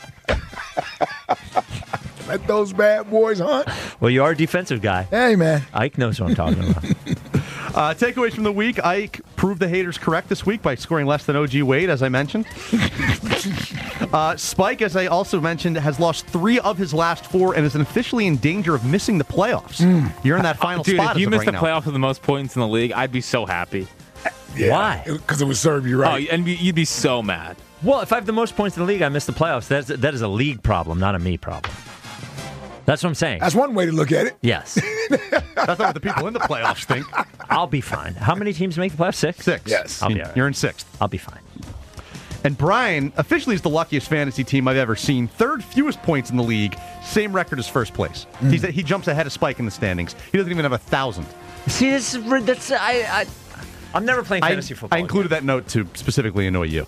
Let those bad boys hunt. Well, you are a defensive guy. Hey, man. Ike knows what I'm talking about. Uh, takeaways from the week: Ike proved the haters correct this week by scoring less than O G Wade, as I mentioned. uh, Spike, as I also mentioned, has lost three of his last four and is officially in danger of missing the playoffs. You're in that final Dude, spot. if you as of missed right the now. playoffs with the most points in the league, I'd be so happy. Yeah. Why? Because it would serve you right. Oh, and you'd be so mad. Well, if I have the most points in the league, I miss the playoffs. That's, that is a league problem, not a me problem. That's what I'm saying. That's one way to look at it. Yes. That's not what the people in the playoffs think. I'll be fine. How many teams make the playoffs? Six? Six. Yes. I'll be all right. You're in sixth. I'll be fine. And Brian officially is the luckiest fantasy team I've ever seen. Third fewest points in the league. Same record as first place. Mm. He's, he jumps ahead of Spike in the standings. He doesn't even have a thousand. See, this is that's I, I I'm never playing fantasy I, football. I included that note to specifically annoy you.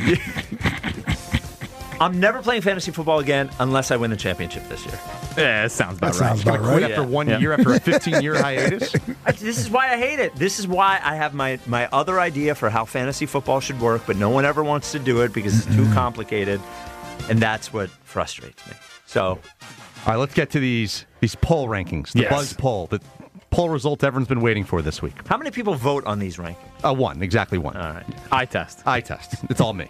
I'm never playing fantasy football again unless I win the championship this year. Yeah, that sounds about That right. sounds about Quit right. after Yeah. one Yeah. year, after a fifteen-year hiatus. I, this is why I hate it. This is why I have my, my other idea for how fantasy football should work, but no one ever wants to do it because it's too complicated, and that's what frustrates me. So, All right, let's get to these these poll rankings. The Yes. Buzz poll, the poll result everyone's been waiting for this week. how many people vote on these rankings? Uh, one, exactly one. All right. Eye test. Eye test. It's all me.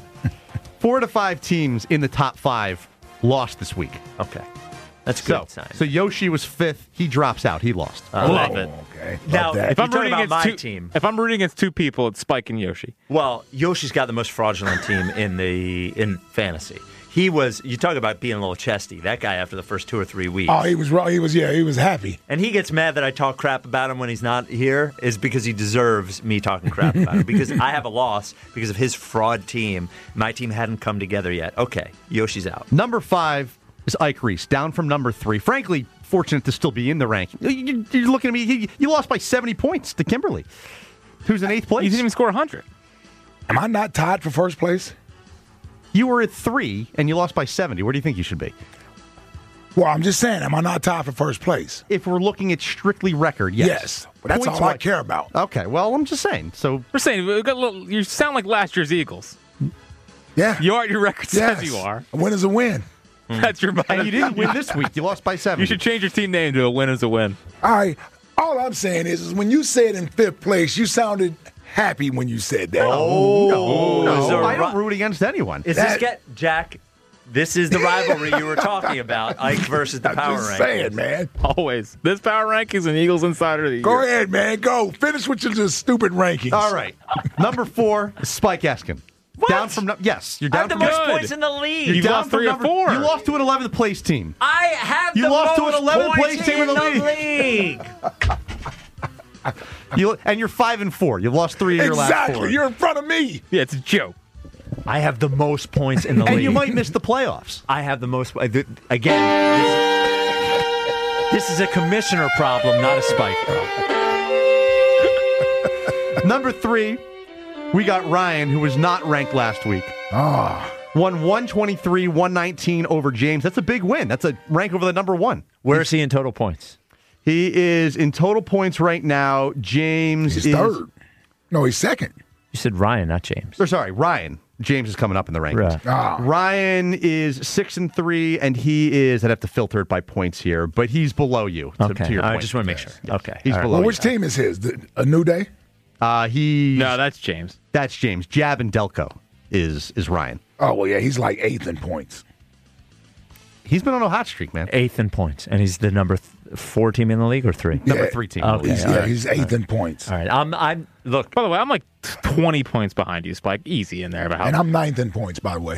Four to five teams in the top five lost this week. Okay. That's a So, good sign. so Yoshi was fifth. He drops out. He lost. I love it. Okay. Now, Love that. if If I'm you're talking rooting about against my two, team, if I'm rooting against two people, it's Spike and Yoshi. well, Yoshi's got the most fraudulent team in the in fantasy. He was, you talk about being a little chesty. That guy, after the first two or three weeks. Oh, he was wrong. He was, yeah, he was happy. And he gets mad that I talk crap about him when he's not here is because he deserves me talking crap about him. Because I have a loss because of his fraud team. My team hadn't come together yet. Okay, Yoshi's out. Number five is Ike Reese, down from number three. Frankly, fortunate to still be in the ranking. You- You're looking at me. You you lost by seventy points to Kimberly, who's in eighth place. You didn't even score one hundred. Am I not tied for first place? You were at three, and you lost by seventy. Where do you think you should be? Well, I'm just saying, am I not tied for first place? If we're looking at strictly record, yes. Yes. But that's Points all I wise- care about. Okay, well, I'm just saying. So We're saying we got a little, you sound like last year's Eagles. Yeah. You are. Your record Yes. says you are. A win is a win. That's your. and you didn't win this week. You lost by seven. You should change your team name to a win is a win. All right. All I'm saying is, is when you said in fifth place, you sounded happy when you said that. Oh, no, Is there no. a I don't ri- root against anyone. Is That- this get Jack? This is the rivalry you were talking about, Ike versus the I'm power just rankings. saying, man. Always. This power rankings and Eagles Insider of the Go year. ahead, man. Go. Finish with your just stupid rankings. All right. Number four is Spike Eskin. What? Down from nu- yes, you're I down have the from most Good. points in the league. You're You've down lost from three or number- four. You lost to an eleventh place team. I have You the lost to most an eleventh points place team in the league. You and you're five and four. You've lost three of your last Exactly. four. You're in front of me. Yeah, it's a joke. I have the most points in the and league. you might miss the playoffs. I have the most. uh, th- Again, this, this is a commissioner problem, not a Spike problem. Number three, we got Ryan, who was not ranked last week. Ah. Won one twenty-three, one nineteen over James. That's a big win. That's a rank over the number one. Where is he in total points? He is in total points right now. James He's is third. No, he's second. You said Ryan, not James. Or sorry, Ryan. James is coming up in the rankings. Right. Ah. Ryan is six and three, and he is. I'd have to filter it by points here, but he's below you. To, Okay, to your I point. just want to make sure. Okay, He's all right. below. Well, which you. team is his? The, a New Day? Uh, he. No, that's James. That's James. Jab and Delco is is Ryan. Oh, well, yeah, he's like eighth in points. He's been on a hot streak, man. Eighth in points, and he's the number th- four team in the league, or three. Number Yeah. three team. Okay. He's, all yeah, right. he's eighth in points. All right, I'm. I'm. Look, By the way, I'm like twenty points behind you, Spike. Easy in there. But how- And I'm ninth in points, by the way.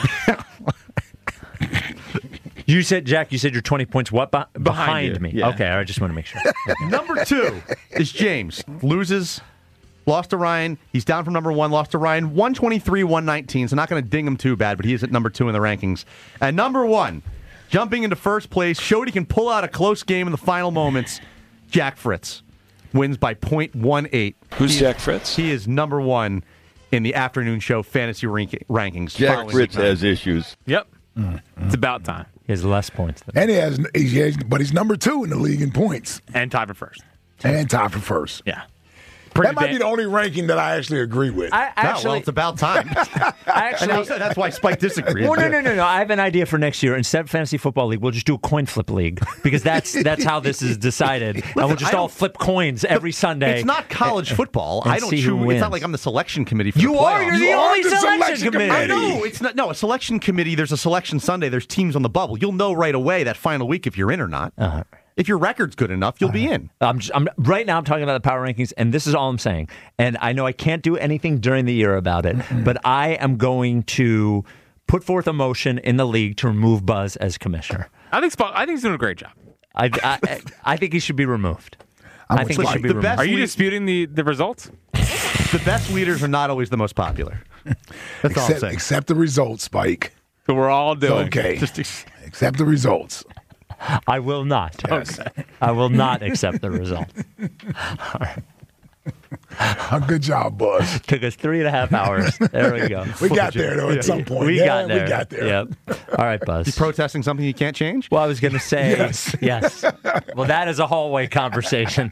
you said Jack. You said you're twenty points. What be- behind, you, me? yeah. Okay, I just want to make sure. Number two is James. Loses, lost to Ryan. He's down from number one, lost to Ryan. one twenty-three, one nineteen, so not going to ding him too bad, but he is at number two in the rankings. And number one, jumping into first place, showed he can pull out a close game in the final moments. Jack Fritz wins by point one eight. Who's He- Jack Fritz? He is number one in the afternoon show fantasy rank- rankings. Jack following Fritz week nine. has issues. Yep. It's about time. He has less points than. And he has, he's, he has- but he's number two in the league in points. And tied for first. And tied for first. Yeah. That might be the only ranking that I actually agree with. I No, well, actually, it's about time. I And actually. that's, that's why Spike disagrees. Well, no, no, no, no. I have an idea for next year. Instead of fantasy football league, we'll just do a coin flip league because that's that's how this is decided. and we'll just I all don't- flip coins every Sunday. It's not college football. and I don't see who choose. It's wins. not like I'm the selection committee for You the are. playoffs. You're the You only are the selection, selection committee. I committee. know it's not. No, a selection committee. There's a selection Sunday. There's teams on the bubble. You'll know right away that final week if you're in or not. Uh-huh. If your record's good enough, you'll be in. I'm, just, I'm right now. I'm talking about the power rankings, and this is all I'm saying. And I know I can't do anything during the year about it, but I am going to put forth a motion in the league to remove Buzz as commissioner. I think Sp- I think he's doing a great job. I, I, I think he should be removed. I'm I think with he should be the removed. best Are you lead- disputing the, the results? The best leaders are not always the most popular. That's all I'm Accept, saying. accept the results, Spike. So we're all It's doing. okay. Just ex- Accept the results. I will not. Yes. I will not accept the result. Good job, Buzz. Took us three and a half hours. There we go. We got there, though, at some point. We Yeah, got there. we got there. Yep. All right, Buzz. You protesting something you can't change? Well, I was going to say Yes. yes. Well, that is a hallway conversation.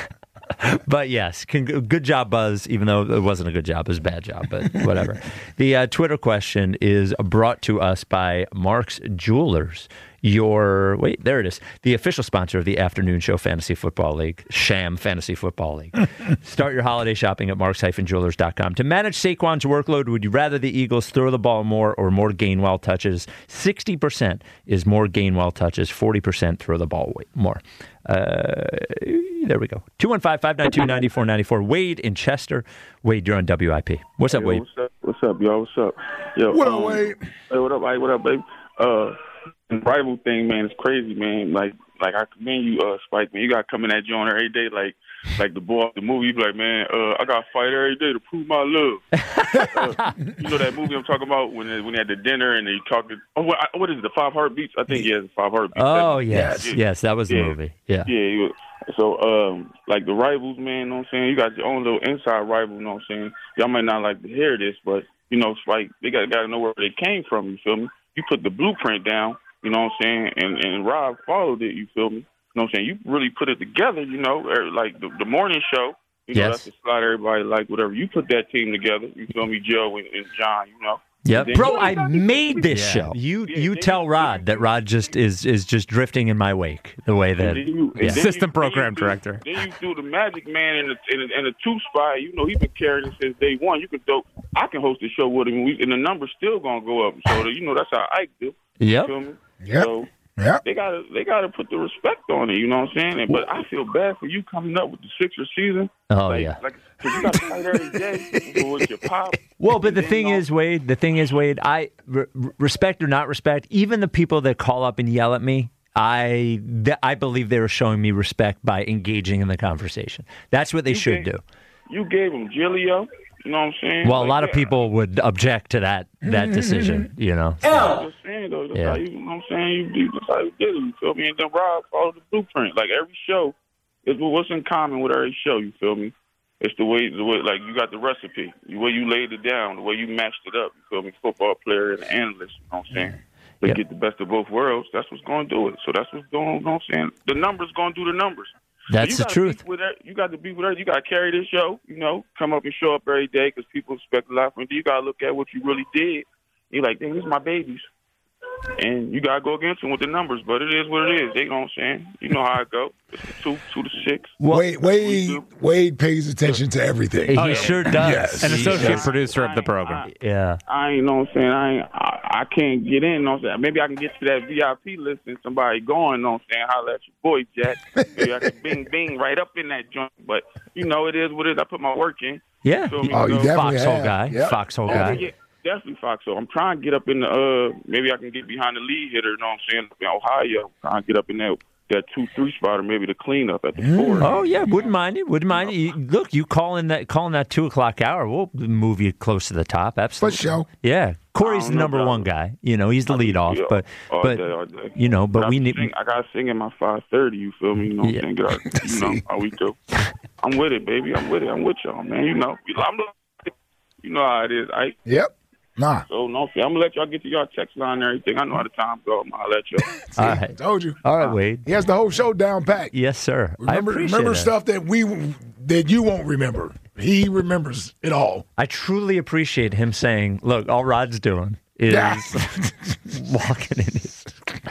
But yes, con- good job, Buzz, even though it wasn't a good job. It was a bad job, but whatever. The uh, Twitter question is brought to us by Mark's Jewelers. Your, wait, there it is. The official sponsor of the Afternoon Show Fantasy Football League, Sham Fantasy Football League. Start your holiday shopping at marks dash jewelers dot com. To manage Saquon's workload, would you rather the Eagles throw the ball more or more Gainwell touches? sixty percent is more Gainwell touches, forty percent throw the ball more. Uh, there we go. two one five, five nine two, nine four nine four. Wade in Chester. Wade, you're on W I P. What's up, Yo, Wade? What's up? What's up, y'all? What's up? Yo, What up, um, Wade? Hey, what up, Ike? What up, baby? Uh, the rival thing, man, is crazy, man. Like, like I commend you, uh, Spike, man. You got to come in that joint every day, like, like the boy off the movie. You be like, man, uh, I got to fight every day to prove my love. uh, you know that movie I'm talking about when they, when they had the dinner and they talking. Oh, what, what is it? The Five Heartbeats? I think yeah, the Five Heartbeats. Oh, yes. Yeah. Yes, that was the Yeah. movie. Yeah. Yeah, you, so um, like the rivals, man, you know what I'm saying? You got your own little inside rival, you know what I'm saying? Y'all might not like to hear this, but you know, it's like they got got to know where they came from. You feel me? You put the blueprint down, you know what I'm saying? And and Rob followed it. You feel me? You know what I'm saying? You really put it together. You know, er, like the, the morning show. You know, Yes. that's the slide everybody like whatever. You put that team together. You feel me, Joe and, and John? You know. Yep. Then Bro, you- I made this Yeah. show. You Yeah, you then tell you- Rod that Rod just is is just drifting in my wake the way that And then you- and yeah. then you- Assistant then you program do- director. Then you do the Magic Man in the in the, in the two spot. You know he's been carrying it since day one. You can throw. I can host the show with him, and, we, and the number's still gonna go up. So you know that's how Ike do. Yep. You feel me? Yep. So Yep. they gotta they gotta put the respect on it. You know what I'm saying? And, but I feel bad for you coming up with the Sixer season. Oh like, yeah. Like 'cause you got to fight every day with your pop. Well, but the And then, thing you know, is, Wade, the thing is, Wade, I re- respect or not respect, even the people that call up and yell at me, I th- I believe they were showing me respect by engaging in the conversation. That's what they You should gave- do. you gave him Gilio. You know what I'm saying? Well, a Like, lot of yeah. people would object to that that decision, you know. I'm just saying though, that's Yeah. how you, you know what I'm saying? You do that's how you did it, you feel me? And then Rob followed the blueprint. Like every show is what's in common with every show, you feel me? It's the way the way like you got the recipe, the way you laid it down, the way you matched it up, you feel me? Football player and analyst, you know what I'm saying? They Yep. get the best of both worlds, that's what's gonna do it. So that's what's going you know what I'm saying? The numbers gonna do the numbers. That's You the gotta truth. be with her- you got to be with her. You got to carry this show. You know, come up and show up every day because people expect a lot from you. You got to look at what you really did. You're like, dang, this is my babies, and you got to go against them with the numbers. But it is what it is. They know what I'm saying. You know how it go. It's the two, two to six. Wade, Wade, do. Wade pays attention to everything. He sure does. Yes. An associate Yeah. producer of the program. Yeah. I ain't know what I'm saying. I ain't, I, I can't get in. Know what I'm saying. Maybe I can get to that V I P list and somebody going. Know what I'm saying. Holla at your boy Jack. Maybe I can bing bing right up in that joint. But you know it is what it is. I put my work in. Yeah. Feel me? Oh, you So- definitely Foxhole have. guy. Yep. Foxhole Oh, guy. yeah, definitely Foxhole. I'm trying to get up in the, uh, maybe I can get behind the lead hitter, you know what I'm saying, in Ohio. Trying to get up in that, that two three spot or maybe the cleanup at the four. Oh yeah, wouldn't mind it. Wouldn't mind it. You, look, you call in that calling that two o'clock hour. We'll move you close to the top. Absolutely. For sure. Yeah, Corey's I the don't know, number bro. one guy. You know, he's the lead off. Yeah, But all but day, all day. you know, but I we have to need. Sing, I got to sing at my five thirty, you feel me? You know what Yeah. I'm saying? Get out, you know how we do. I'm with it, baby. I'm with it. I'm with y'all, man. You know, I'm, you know how it is. I, Yep. Nah. so, no, I'm going to let y'all get to y'all text line and everything. I know how the time go. I'm going to let y'all. All right, Told you. all right, Wade. He has the whole show down pat. Yes, sir. I Remember, appreciate remember it. stuff that we that you won't remember. He remembers it all. I truly appreciate him saying, "Look, all Rod's doing is Yeah. walking in his."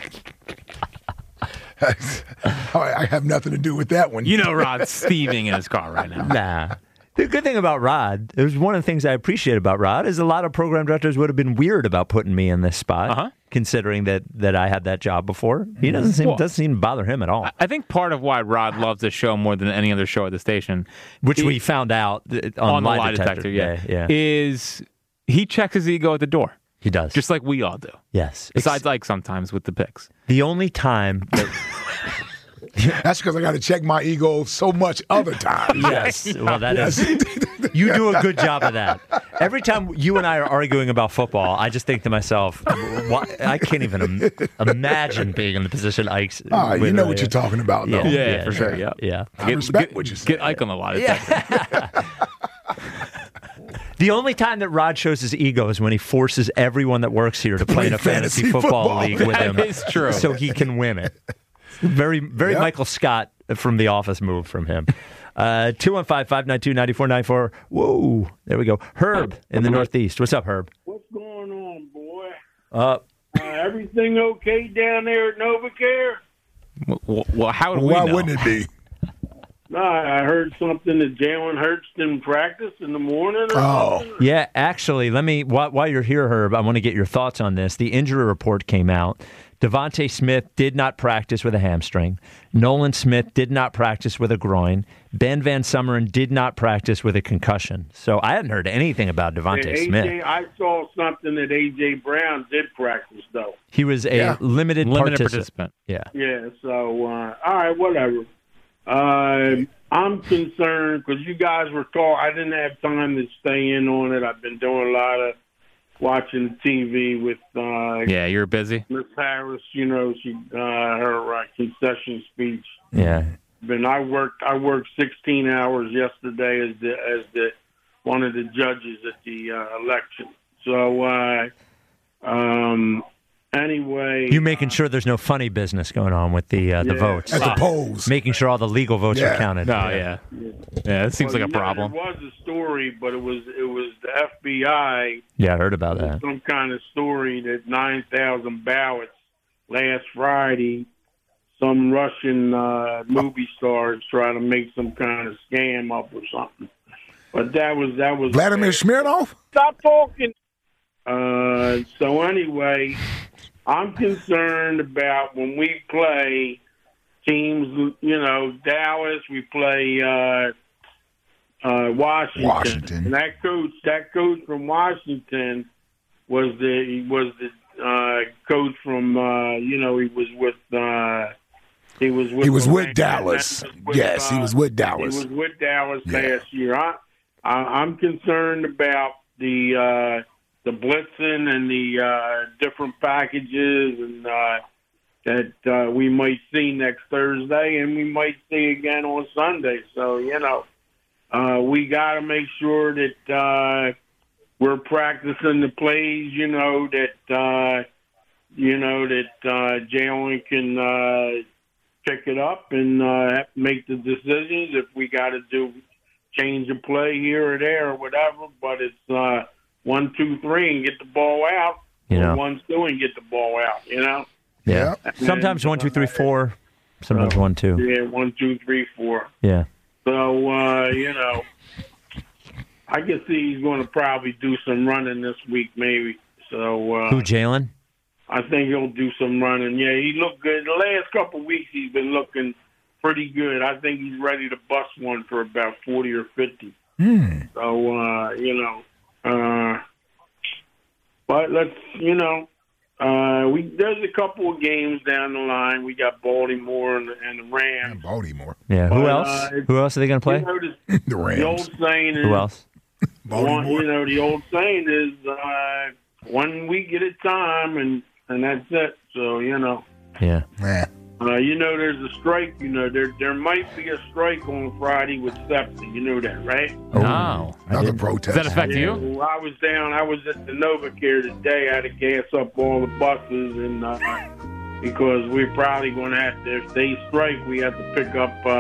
I have nothing to do with that one. You know Rod's thieving in his car right now. Nah. The good thing about Rod, it was one of the things I appreciate about Rod, is a lot of program directors would have been weird about putting me in this spot, Uh-huh. considering that that I had that job before. He doesn't seem Well, doesn't seem to bother him at all, I think part of why Rod loves this show more than any other show at the station, which he- we found out th- on, on the lie lie detector. detector, yeah, yeah, yeah. is he checks his ego at the door. He does. Just like we all do. Yes. Besides, like, sometimes with the picks. The only time that That's because I got to check my ego so much other times. Yes. Well, that is. You do a good job of that. Every time you and I are arguing about football, I just think to myself, why, I can't even Im- imagine being in the position Ike's. Ah, you with know right what here. you're talking about, though. Yeah, yeah, for sure. Yeah. Yeah. I Get- respect get- what you say. Get Ike on the lot of Yeah. The only time that Rod shows his ego is when he forces everyone that works here to play in a fantasy, fantasy football, football. league with him. That is true. So he can win it. Very, very Yep. Michael Scott from The Office move from him. Uh, two one five, five nine two, nine four nine four. Whoa. There we go. Herb in the Northeast. What's up, Herb? What's going on, boy? Uh, Uh, everything okay down there at NovaCare? Well, well how would we Why know? wouldn't it be? No, I heard something that Jalen Hurts didn't practice in the morning. Or Oh. something. Yeah, actually, let me, while, while you're here, Herb, I want to get your thoughts on this. The injury report came out. Devontae Smith did not practice with a hamstring. Nolan Smith did not practice with a groin. Ben Van Summeren did not practice with a concussion. So I hadn't heard anything about Devontae And A J, Smith. I saw something that A J Brown did practice, though. He was a Yeah. limited, Limited participant. participant. Yeah. Yeah, so, uh, all right, whatever. Uh, I'm concerned because you guys were talking. I didn't have time to stay in on it. I've been doing a lot of watching T V with uh, Yeah, you're busy. Miss Harris. You know, she uh, her uh, concession speech. Yeah. But I worked. I worked sixteen hours yesterday as the as the one of the judges at the uh, election. So, uh, um, anyway, You making sure there's no funny business going on with the uh, the Yeah. votes. At the polls. Making sure all the legal votes Yeah. are counted. Oh, yeah. Yeah, it seems well, like a you know, problem. There was a story, but it was it was the F B I. Yeah, I heard about that. Some kind of story that nine thousand ballots last Friday. Some Russian uh, movie stars trying to make some kind of scam up or something. But that was that was Vladimir Smirnov? Stop talking. Uh, so anyway, I'm concerned about when we play teams. You know, Dallas. We play uh, uh, Washington. Washington. And that coach, that coach from Washington, was the was the uh, coach from. Uh, you know, he was with. Uh, he was with. He was the with Rams. Dallas. He was with, Yes, he uh, was with Dallas. He was with Dallas Yeah. last year. I, I, I'm concerned about the uh, the blitzing and the uh, different packages and uh, that uh, we might see next Thursday and we might see again on Sunday. So you know, uh, we got to make sure that uh, we're practicing the plays. You know that uh, you know that uh, Jalen can uh, pick it up and uh, make the decisions if we got to do. Change a play here or there or whatever, but it's uh, one, two, three, and get the ball out. You or know. one, two, and get the ball out. You know. Yeah. Sometimes one, two, three, four. Sometimes one, two. Yeah, one, two, three, four. Yeah. So uh, you know, I can see he's going to probably do some running this week, maybe. So uh, Who, Jalen? I think he'll do some running. Yeah, he looked good. The last couple of weeks, he's been looking pretty good. I think he's ready to bust one for about forty or fifty. Hmm. So, uh, you know, uh, but let's, you know, uh, we there's a couple of games down the line. We got Baltimore and, and the Rams. Baltimore. Yeah. Who But, else? uh, Who else are they going to play? You know, this- The the old Rams. saying is, Who else? one, you know, the old saying is uh, one week at a time, and, and that's it. So, you know. Yeah. Yeah. Uh, you know, there's a strike. You know, there there might be a strike on Friday with SEPTA. You know that, right? Oh, No. Another protest. Does that affect Yeah, you? well, I was down. I was at the NovaCare today. I had to gas up all the buses, and uh, because we're probably going to have to, if they strike, we have to pick up uh,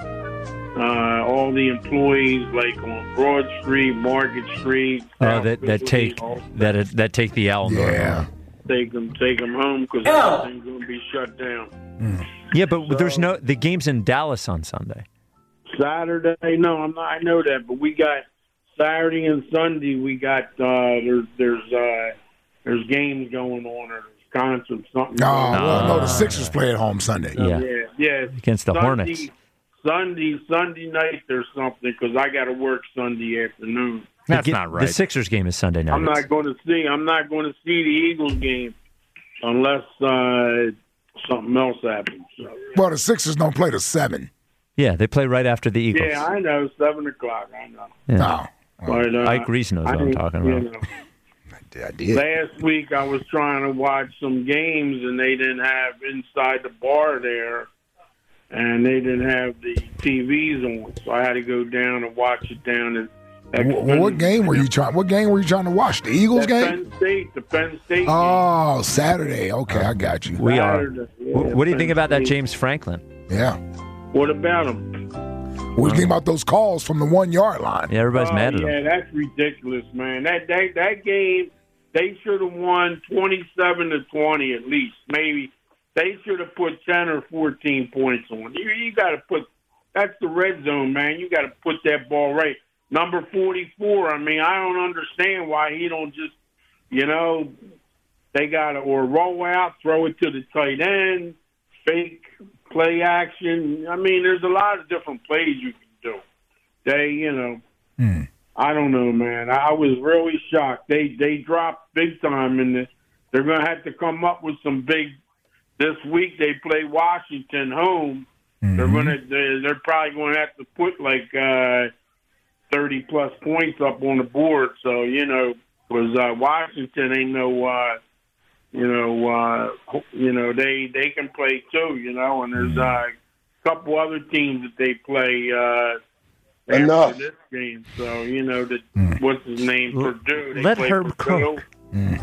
uh, all the employees, like on Broad Street, Market Street. Oh, South that, that Philly, take all that that take the L. Yeah. Take them, take them home because everything's going to be shut down. Yeah, but there's no the game's in Dallas on Sunday. Saturday, no, I'm not. I know that, but we got Saturday and Sunday. We got uh, there's there's uh, there's games going on or there's concerts, something. No, going on. well, no, the Sixers play at home Sunday. Yeah. yeah, yeah. Against the Sunday, Hornets. Sunday, Sunday night, there's something because I got to work Sunday afternoon. That's the, not right. The Sixers game is Sunday night. I'm not going to see. I'm not going to see the Eagles game unless uh, something else happens. So. Well, the Sixers don't play to seven. Yeah, they play right after the Eagles. Yeah, I know. Seven o'clock. I know. Yeah. No. But, uh, Ike Reese knows what I I'm think, talking you about. know, I did. last week I was trying to watch some games and they didn't have inside the bar there, and they didn't have the T Vs on, so I had to go down and watch it down in. Well, what game were you trying? What game were you trying to watch? The Eagles the game? Penn State, the Penn State. Oh, Saturday. Okay, I got you. We are. Saturday, yeah, What do you Penn think about that State. James Franklin? Yeah. What about them? What do you think about those calls from the one yard line? Yeah, everybody's Oh, mad at yeah, him. that's ridiculous, man. That that that game, they should have won twenty-seven to twenty at least. Maybe they should have put ten or fourteen points on. You you got to put. That's the red zone, man. You got to put that ball right. Number forty-four. I mean, I don't understand why he don't just, you know, they got to or roll out, throw it to the tight end, fake play action. I mean, there's a lot of different plays you can do. They, you know, Hmm. I don't know, man. I was really shocked. They they dropped big time, and the, they're going to have to come up with some big. This week they play Washington home. Mm-hmm. They're going to they're, they're probably going to have to put like uh, thirty plus points up on the board. So you know, because uh, Washington ain't no. Uh, You know, uh, you know they they can play too. You know, and there's uh, a couple other teams that they play uh, Enough. after this game. So you know, the, what's his name? Purdue. They Let play Herb Purdue. cook.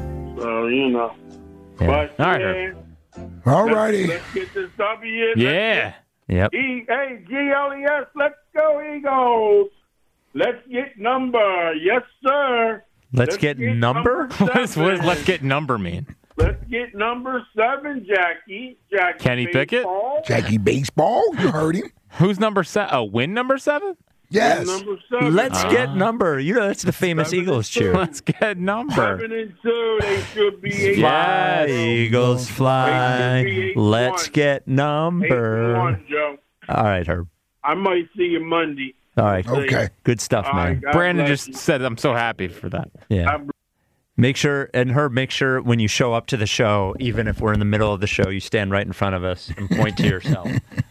So you know, Yeah. but All right, yeah, Herb. All let's, righty. let's get this W. Let's Yeah. Yep. get- E, hey, G L E S, let's go Eagles. Let's get number. Yes, sir. Let's get number? What does, what does seven. let's get number mean? Let's get number seven, Jackie. Jackie Kenny Pickett? Baseball. Jackie Baseball, you heard him. Who's number seven? Oh, win number seven? Yes. Number seven. Let's Ah. get number. You know, that's the famous Seven Eagles and two. cheer. Let's get number. Seven and two. They should be eight. Fly, and one. Eagles, They fly. should be eight and Let's one. get Eight and number. one, Joe. All right, Herb. I might see you Monday. All right. Okay. Good stuff, All man. right, God Brandon bless just you. said, I'm so happy for that. Yeah. I'm- Make sure, and Herb, make sure when you show up to the show, even if we're in the middle of the show, you stand right in front of us and point to yourself,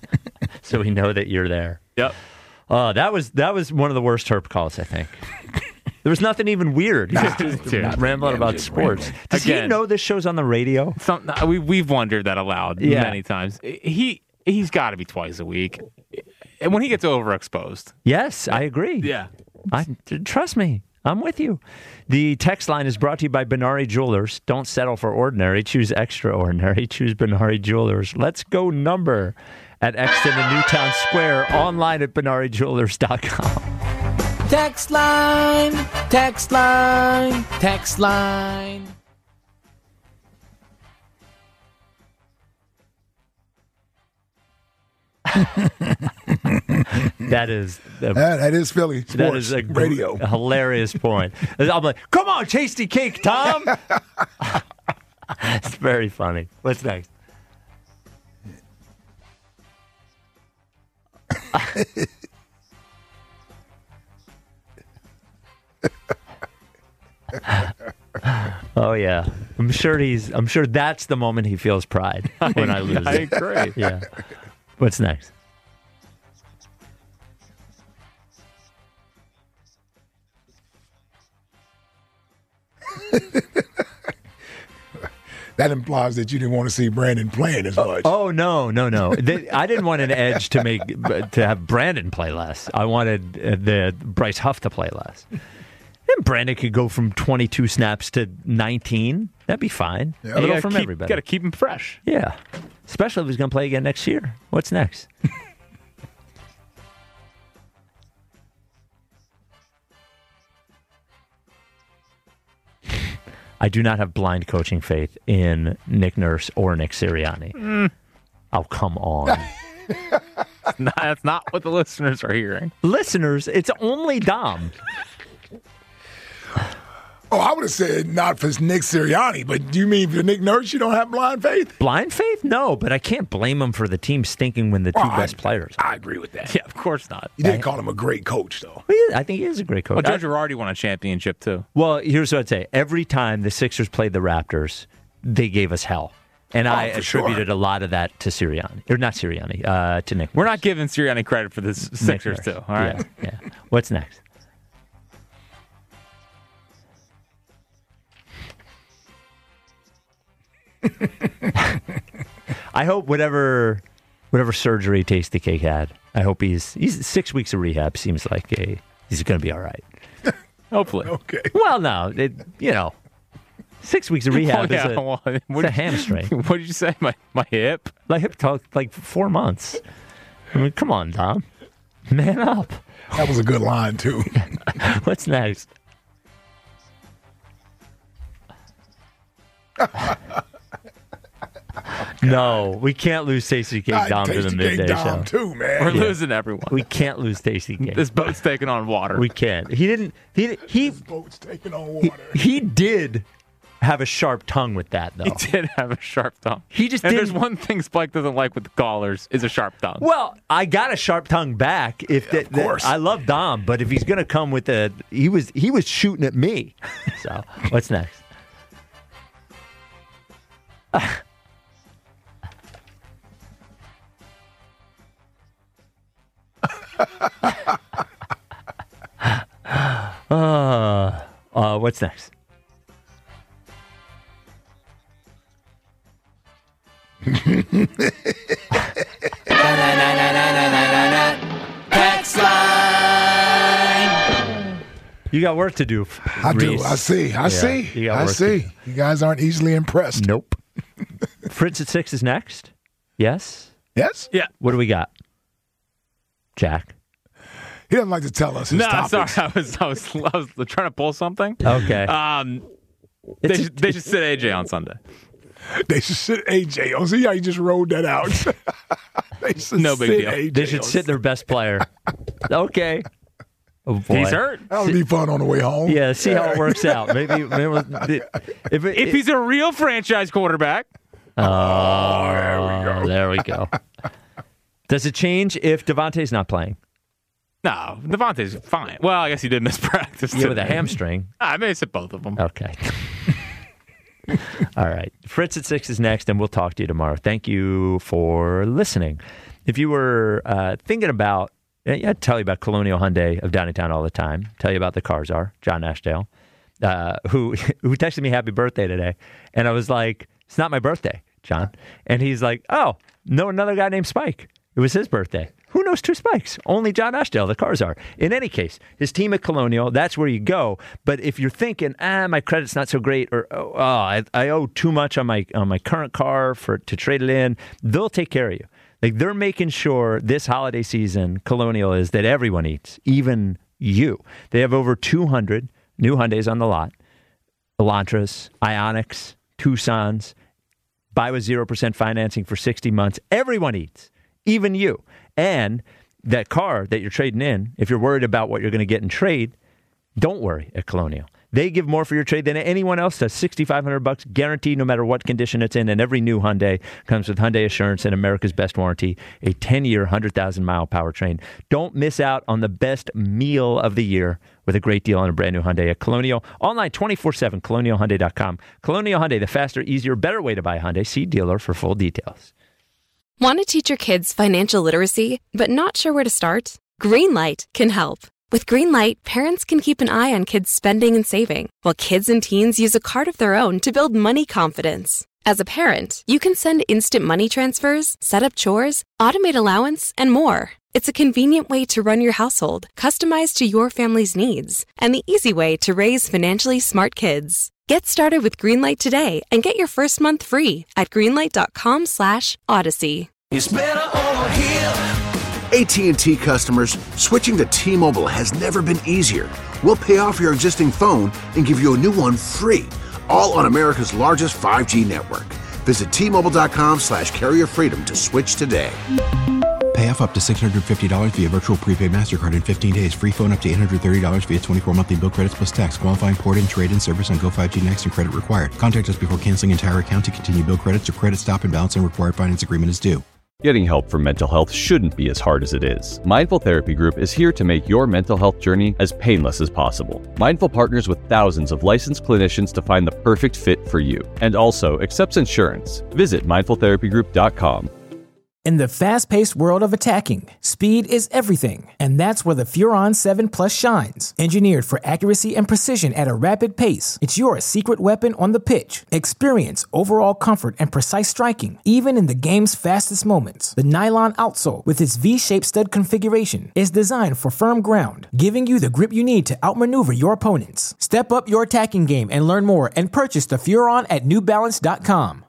so we know that you're there. Yep. Oh, that was that was one of the worst Herb calls, I think. There was nothing even weird. He was just Dude. rambling about sports. Does he Again. know this show's on the radio? Some, we, we've wondered that aloud Yeah. many times. He, he's got to be twice a week. And when he gets overexposed. Yes, I agree. Yeah. I trust me. I'm with you. The text line is brought to you by Benari Jewelers. Don't settle for ordinary. Choose extraordinary. Choose Benari Jewelers. Let's go number at Exton and Newtown Square. Online at benari jewelers dot com. Text line, text line, text line. That is a, That, that is Philly sports that is a gr- radio. a hilarious point. I'm like, come on, tasty cake, Tom. It's very funny. What's next? Oh yeah, I'm sure he's. I'm sure that's the moment he feels pride when I lose. I it. agree. Yeah. What's next? That implies that you didn't want to see Brandon playing as much. Oh no, no, no! They, I didn't want an edge to make to have Brandon play less. I wanted uh, the Bryce Huff to play less. And Brandon could go from twenty-two snaps to nineteen. That'd be fine. Yeah. A You little gotta from keep, everybody. got to keep him fresh. Yeah, especially if he's going to play again next year. What's next? I do not have blind coaching faith in Nick Nurse or Nick Sirianni. Mm. Oh, come on. No, that's not what the listeners are hearing. Listeners, it's only Dom. Oh, I would have said not for Nick Sirianni, but do you mean for Nick Nurse you don't have blind faith? Blind faith? No, but I can't blame him for the team stinking when the two Well, I- best players. I agree with that. Yeah, of course not. You didn't call him a great coach, though. Well, yeah, I think he is a great coach. Well, Joe I- Girardi won a championship, too. Well, here's what I'd say. Every time the Sixers played the Raptors, they gave us hell. And Oh, I for attributed a lot of that to Sirianni. Or not Sirianni, uh, to Nick. We're not giving Sirianni credit for this Sixers, Nurse. too. All right. Yeah, yeah. What's next? I hope whatever whatever surgery Tasty Cake had, I hope he's he's six weeks of rehab seems like a he's going to be all right. Hopefully. Okay. Well, no, it, you know, six weeks of rehab Oh, yeah, is a, well, it's what a did you- hamstring. What did you say? My my hip? Like hip talk, like four months. I mean, come on, Dom, man up. That was a good line too. What's next? No, we can't lose Tasty Cake Nah, Dom to the Tasty Cake midday Dom show. too, man. We're Yeah. losing everyone. We can't lose Tasty Cake. This boat's taking on water. We can't. He didn't. He he Boat's taking on he, water. he did have a sharp tongue with that, though. He did have a sharp tongue. He just and didn't. there's one thing Spike doesn't like with the callers is a sharp tongue. Well, I got a sharp tongue back. If that, of course. I love Dom, but if he's going to come with a, he was he was shooting at me. So what's next? uh, uh, what's next? Text line. You got work to do. I do. Reese. I see. I Yeah, see. you got I work to see. do. You guys aren't easily impressed. Nope. Fritz at six is next. Yes. Yes? Yeah. What do we got? Jack. He doesn't like to tell us his No, topics. sorry. I was, I was I was trying to pull something. Okay. Um, they It's a- should, they should sit A J on Sunday. They should sit A J. Oh, see how you just rolled that out. They should No big sit deal. A J They should on- sit their best player. Okay. Oh boy. He's hurt. That would be fun on the way home. Yeah. See how it works out. Maybe, maybe we'll- if, it, If he's a real franchise quarterback, oh, there we go. There we go. Does it change if Devontae's not playing? no, Devontae's fine. Well, I guess he did miss practice. Yeah, with a today. hamstring. I may have said both of them. Okay. All right. Fritz at six is next, and we'll talk to you tomorrow. Thank you for listening. If you were uh, thinking about, yeah, I tell you about Colonial Hyundai of Downingtown all the time. Tell you about the cars are John Ashdale, uh, who who texted me happy birthday today, and I was like, it's not my birthday, John, and he's like, oh, no, another guy named Spike. It was his birthday. Who knows two Spikes? Only John Ashdale, the cars are. In any case, his team at Colonial, that's where you go. But if you're thinking, ah, my credit's not so great, or oh, oh I, I owe too much on my on my current car for to trade it in, they'll take care of you. Like they're making sure this holiday season, Colonial is that everyone eats, even you. They have over two hundred new Hyundais on the lot. Elantras, Ioniqs, Tucsons, buy with zero percent financing for sixty months. Everyone eats, even you. And that car that you're trading in, if you're worried about what you're going to get in trade, don't worry at Colonial. They give more for your trade than anyone else does. sixty-five hundred bucks guaranteed no matter what condition it's in. And every new Hyundai comes with Hyundai Assurance and America's Best Warranty, a ten-year, one hundred thousand mile powertrain. Don't miss out on the best meal of the year with a great deal on a brand new Hyundai at Colonial. Online twenty-four seven, colonial hyundai dot com. Colonial Hyundai, the faster, easier, better way to buy a Hyundai. See dealer for full details. Want to teach your kids financial literacy, but not sure where to start? Greenlight can help. With Greenlight, parents can keep an eye on kids' spending and saving, while kids and teens use a card of their own to build money confidence. As a parent, you can send instant money transfers, set up chores, automate allowance, and more. It's a convenient way to run your household, customized to your family's needs, and the easy way to raise financially smart kids. Get started with Greenlight today and get your first month free at greenlight.com slash odyssey. It's better over here. A T and T customers, switching to T-Mobile has never been easier. We'll pay off your existing phone and give you a new one free, all on America's largest five G network. Visit T Mobile dot com slash carrier freedom to switch today. Pay off up to six hundred fifty dollars via virtual prepaid MasterCard in fifteen days. Free phone up to eight hundred thirty dollars via twenty-four monthly bill credits plus tax. Qualifying port-in, trade-in service on Go five G Next and credit required. Contact us before canceling entire account to continue bill credits or credit stop and balance on required finance agreement is due. Getting help for mental health shouldn't be as hard as it is. Mindful Therapy Group is here to make your mental health journey as painless as possible. Mindful partners with thousands of licensed clinicians to find the perfect fit for you, and also accepts insurance. Visit mindful therapy group dot com. In the fast-paced world of attacking, speed is everything, and that's where the Furon seven Plus shines. Engineered for accuracy and precision at a rapid pace, it's your secret weapon on the pitch. Experience overall comfort and precise striking, even in the game's fastest moments. The nylon outsole, with its V-shaped stud configuration, is designed for firm ground, giving you the grip you need to outmaneuver your opponents. Step up your attacking game and learn more and purchase the Furon at new balance dot com.